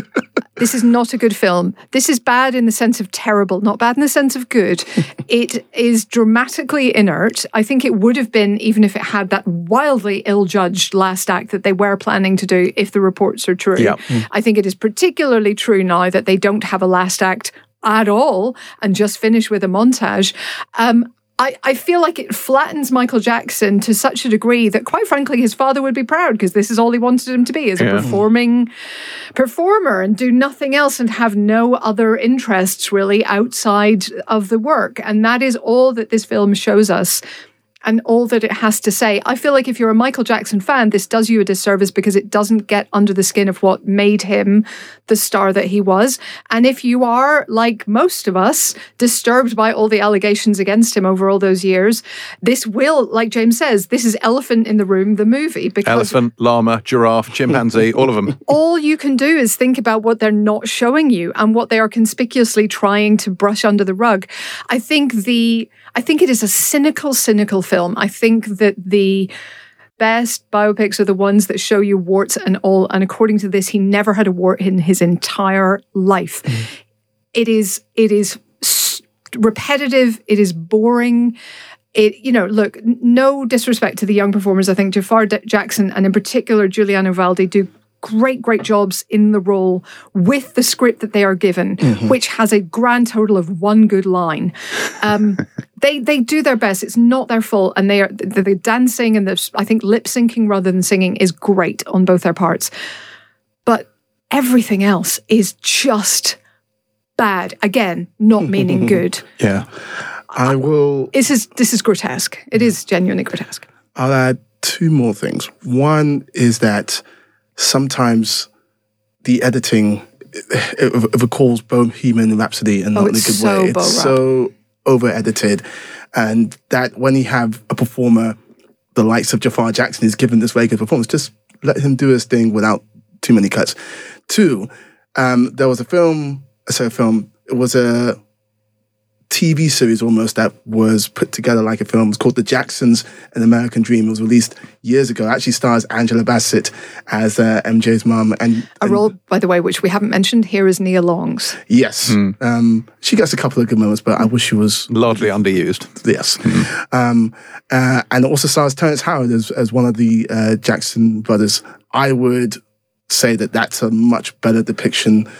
This is not a good film. This is bad in the sense of terrible, not bad in the sense of good. It is dramatically inert. I think it would have been, even if it had that wildly ill-judged last act that they were planning to do, if the reports are true. Yep. I think it is particularly true now that they don't have a last act at all and just finish with a montage. Um, I, I feel like it flattens Michael Jackson to such a degree that, quite frankly, his father would be proud because this is all he wanted him to be, as a yeah. performing performer and do nothing else and have no other interests really outside of the work. And that is all that this film shows us and all that it has to say. I feel like if you're a Michael Jackson fan, this does you a disservice because it doesn't get under the skin of what made him the star that he was. And if you are, like most of us, disturbed by all the allegations against him over all those years, this will, like James says, this is Elephant in the Room, the movie. Because elephant, llama, giraffe, chimpanzee, all of them. All you can do is think about what they're not showing you and what they are conspicuously trying to brush under the rug. I think the... I think it is a cynical, cynical film. I think that the best biopics are the ones that show you warts and all. And according to this, he never had a wart in his entire life. Mm. It is, it is repetitive. It is boring. It, you know, look, no disrespect to the young performers. I think Jafar Jackson and in particular Giuliano Valdi do great, great jobs in the role with the script that they are given, mm-hmm. which has a grand total of one good line. Um, they they do their best. It's not their fault, and they are the, the dancing and the I think lip syncing rather than singing is great on both their parts, but everything else is just bad. Again, not meaning good. Yeah, I will. This is this is grotesque. It is genuinely grotesque. I'll add two more things. One is that sometimes the editing, it, it recalls Bohemian Rhapsody and Oh, not in a it's good so way. Bo It's Rap. so over-edited. And that when you have a performer, the likes of Jafar Jackson, is given this very good performance, just let him do his thing without too many cuts. Two, um, there was a film, so a film, it was a T V series almost that was put together like a film. It's called The Jacksons, An American Dream. It was released years ago. It actually stars Angela Bassett as uh, M J's mum. And, A and role, by the way, which we haven't mentioned here is Nia Long's. yes, um, she gets a couple of good moments, but I wish she was Largely underused. yes. Um, uh, and it also stars Terrence Howard as, as one of the uh, Jackson brothers. I would say that that's a much better depiction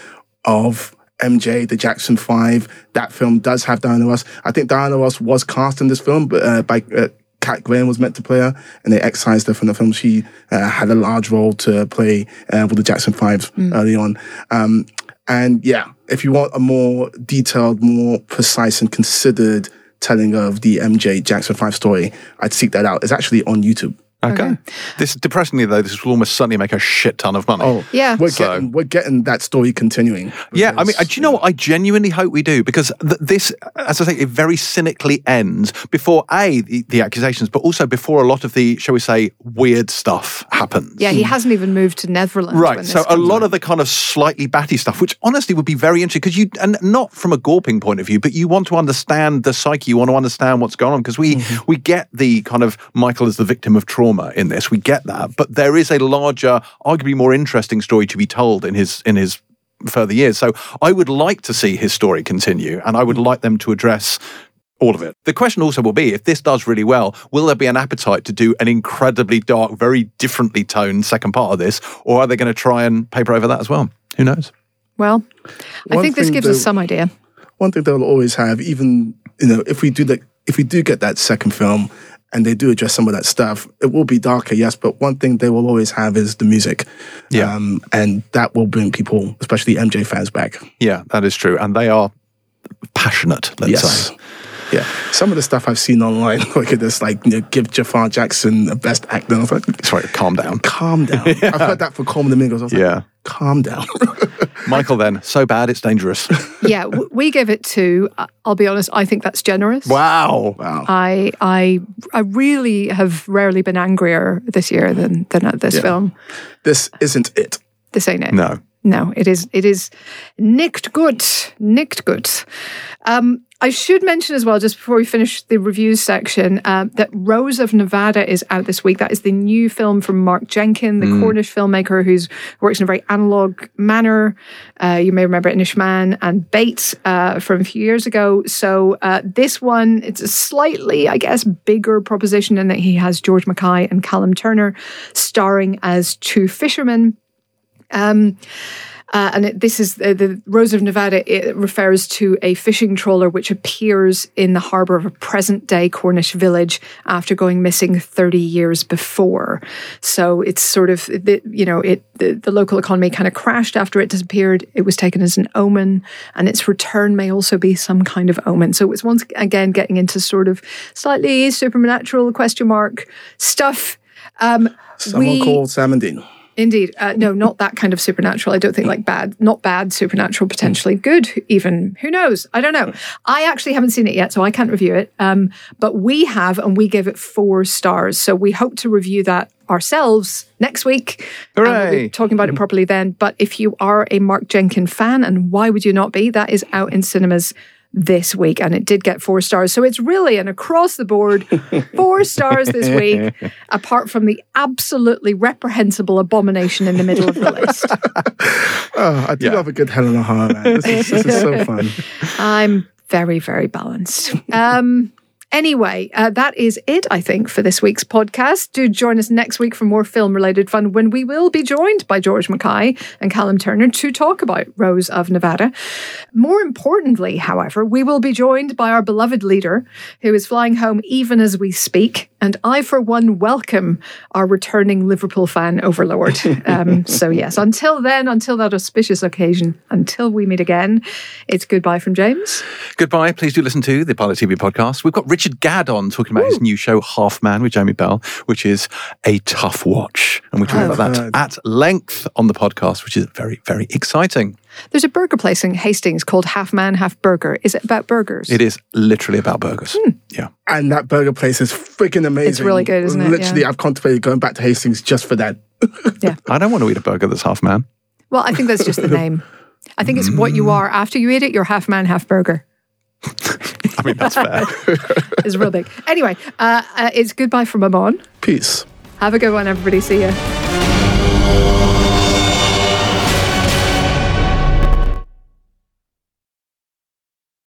of M J, the Jackson Five. That film does have Diana Ross. I think Diana Ross was cast in this film, but uh, by uh, Kat Graham was meant to play her, and they excised her from the film. She uh, had a large role to play uh, with the Jackson Five early on. Um, and yeah, if you want a more detailed, more precise and considered telling of the M J Jackson Five story, I'd seek that out. It's actually on YouTube. Okay. Okay. This depressingly though, this will almost certainly make a shit ton of money. Oh, Yeah. we're So- getting we're getting that story continuing. Yeah, I mean, Because, do you know what? I genuinely hope we do because th- this, as I say, it very cynically ends before A, the, the accusations, but also before a lot of the, shall we say, weird stuff happens. Yeah, he hasn't even moved to Netherlands. Right, when so this a comes lot out. of the kind of slightly batty stuff, which honestly would be very interesting because you, and not from a gawping point of view, but you want to understand the psyche, you want to understand what's going on because we Mm-hmm. we get the kind of Michael as the victim of trauma in this, we get that, but there is a larger, arguably more interesting story to be told in his in his further years. So I would like to see his story continue, and I would like them to address all of it. The question also will be, if this does really well, will there be an appetite to do an incredibly dark, very differently toned second part of this, or are they going to try and paper over that as well? Who knows? Well, I One think this thing gives us that- some idea. One thing they'll always have, even you know, if we do that, if we do get that second film, and they do address some of that stuff, it will be darker, yes. But one thing they will always have is the music, Yeah. um, and that will bring people, especially M J fans, back. Yeah, that is true. And they are passionate, let's Yes. say. Yeah, some of the stuff I've seen online, look at this, like, you know, give Jafar Jackson a best actor. I was like, Sorry, calm down. calm down. I've heard that for Coleman Domingos. I was like, Yeah. calm down. Michael then, so bad it's dangerous. Yeah, w- we gave it two. I- I'll be honest, I think that's generous. Wow. Wow. I I I really have rarely been angrier this year than than at this Yeah. film. This isn't it. This ain't it. No. No, it is it is nicht gut. Nicht gut. Um, I should mention as well, just before we finish the reviews section, um, that Rose of Nevada is out this week. That is the new film from Mark Jenkin, the Cornish filmmaker who's works in a very analog manner. Uh, you may remember Inishman and Bates uh, from a few years ago. So uh, this one, it's a slightly, I guess, bigger proposition in that he has George Mackay and Callum Turner starring as two fishermen. Um, uh, and it, this is uh, the Rose of Nevada. It refers to a fishing trawler which appears in the harbour of a present-day Cornish village after going missing thirty years before. So it's sort of, the, you know, it the, the local economy kind of crashed after it disappeared. It was taken as an omen, and its return may also be some kind of omen. So it's once again getting into sort of slightly supernatural question mark stuff. Um, Someone we, called Sam and Dean. Indeed. Uh, no, not that kind of supernatural. I don't think like bad, not bad supernatural, potentially good even. Who knows? I don't know. I actually haven't seen it yet, so I can't review it. Um, but we have, and we give it four stars. So we hope to review that ourselves next week. And we'll Hooray. be talking about it properly then. But if you are a Mark Jenkin fan, and why would you not be? That is out in cinemas this week, and it did get four stars. So it's really an across the board four stars this week, apart from the absolutely reprehensible abomination in the middle of the list. Oh, I do Yeah. love a good Helena Horror, man. This is, this is so fun. I'm very, very balanced. Um, Anyway, uh, that is it, I think, for this week's podcast. Do join us next week for more film-related fun when we will be joined by George Mackay and Callum Turner to talk about Rose of Nevada. More importantly, however, we will be joined by our beloved leader, who is flying home even as we speak. And I, for one, welcome our returning Liverpool fan overlord. Um, so yes, until then, until that auspicious occasion, until we meet again, it's goodbye from James. Goodbye. Please do listen to the Pilot T V podcast. We've got Richard Gadd on talking about Ooh. his new show, Half Man, with Jamie Bell, which is a tough watch. And we talk about that heard. at length on the podcast, which is very, very exciting. There's a burger place in Hastings called Half Man, Half Burger. Is it about burgers? It is literally about burgers. Hmm. Yeah. And that burger place is freaking amazing. It's really good, isn't it? Literally, yeah. I've contemplated going back to Hastings just for that. Yeah. I don't want to eat a burger that's half man. Well, I think that's just the name. I think it's what you are after you eat it. You're half man, half burger. I mean, that's fair. It's real big. Anyway, uh, uh, it's goodbye from Amon. Peace. Have a good one, everybody. See ya.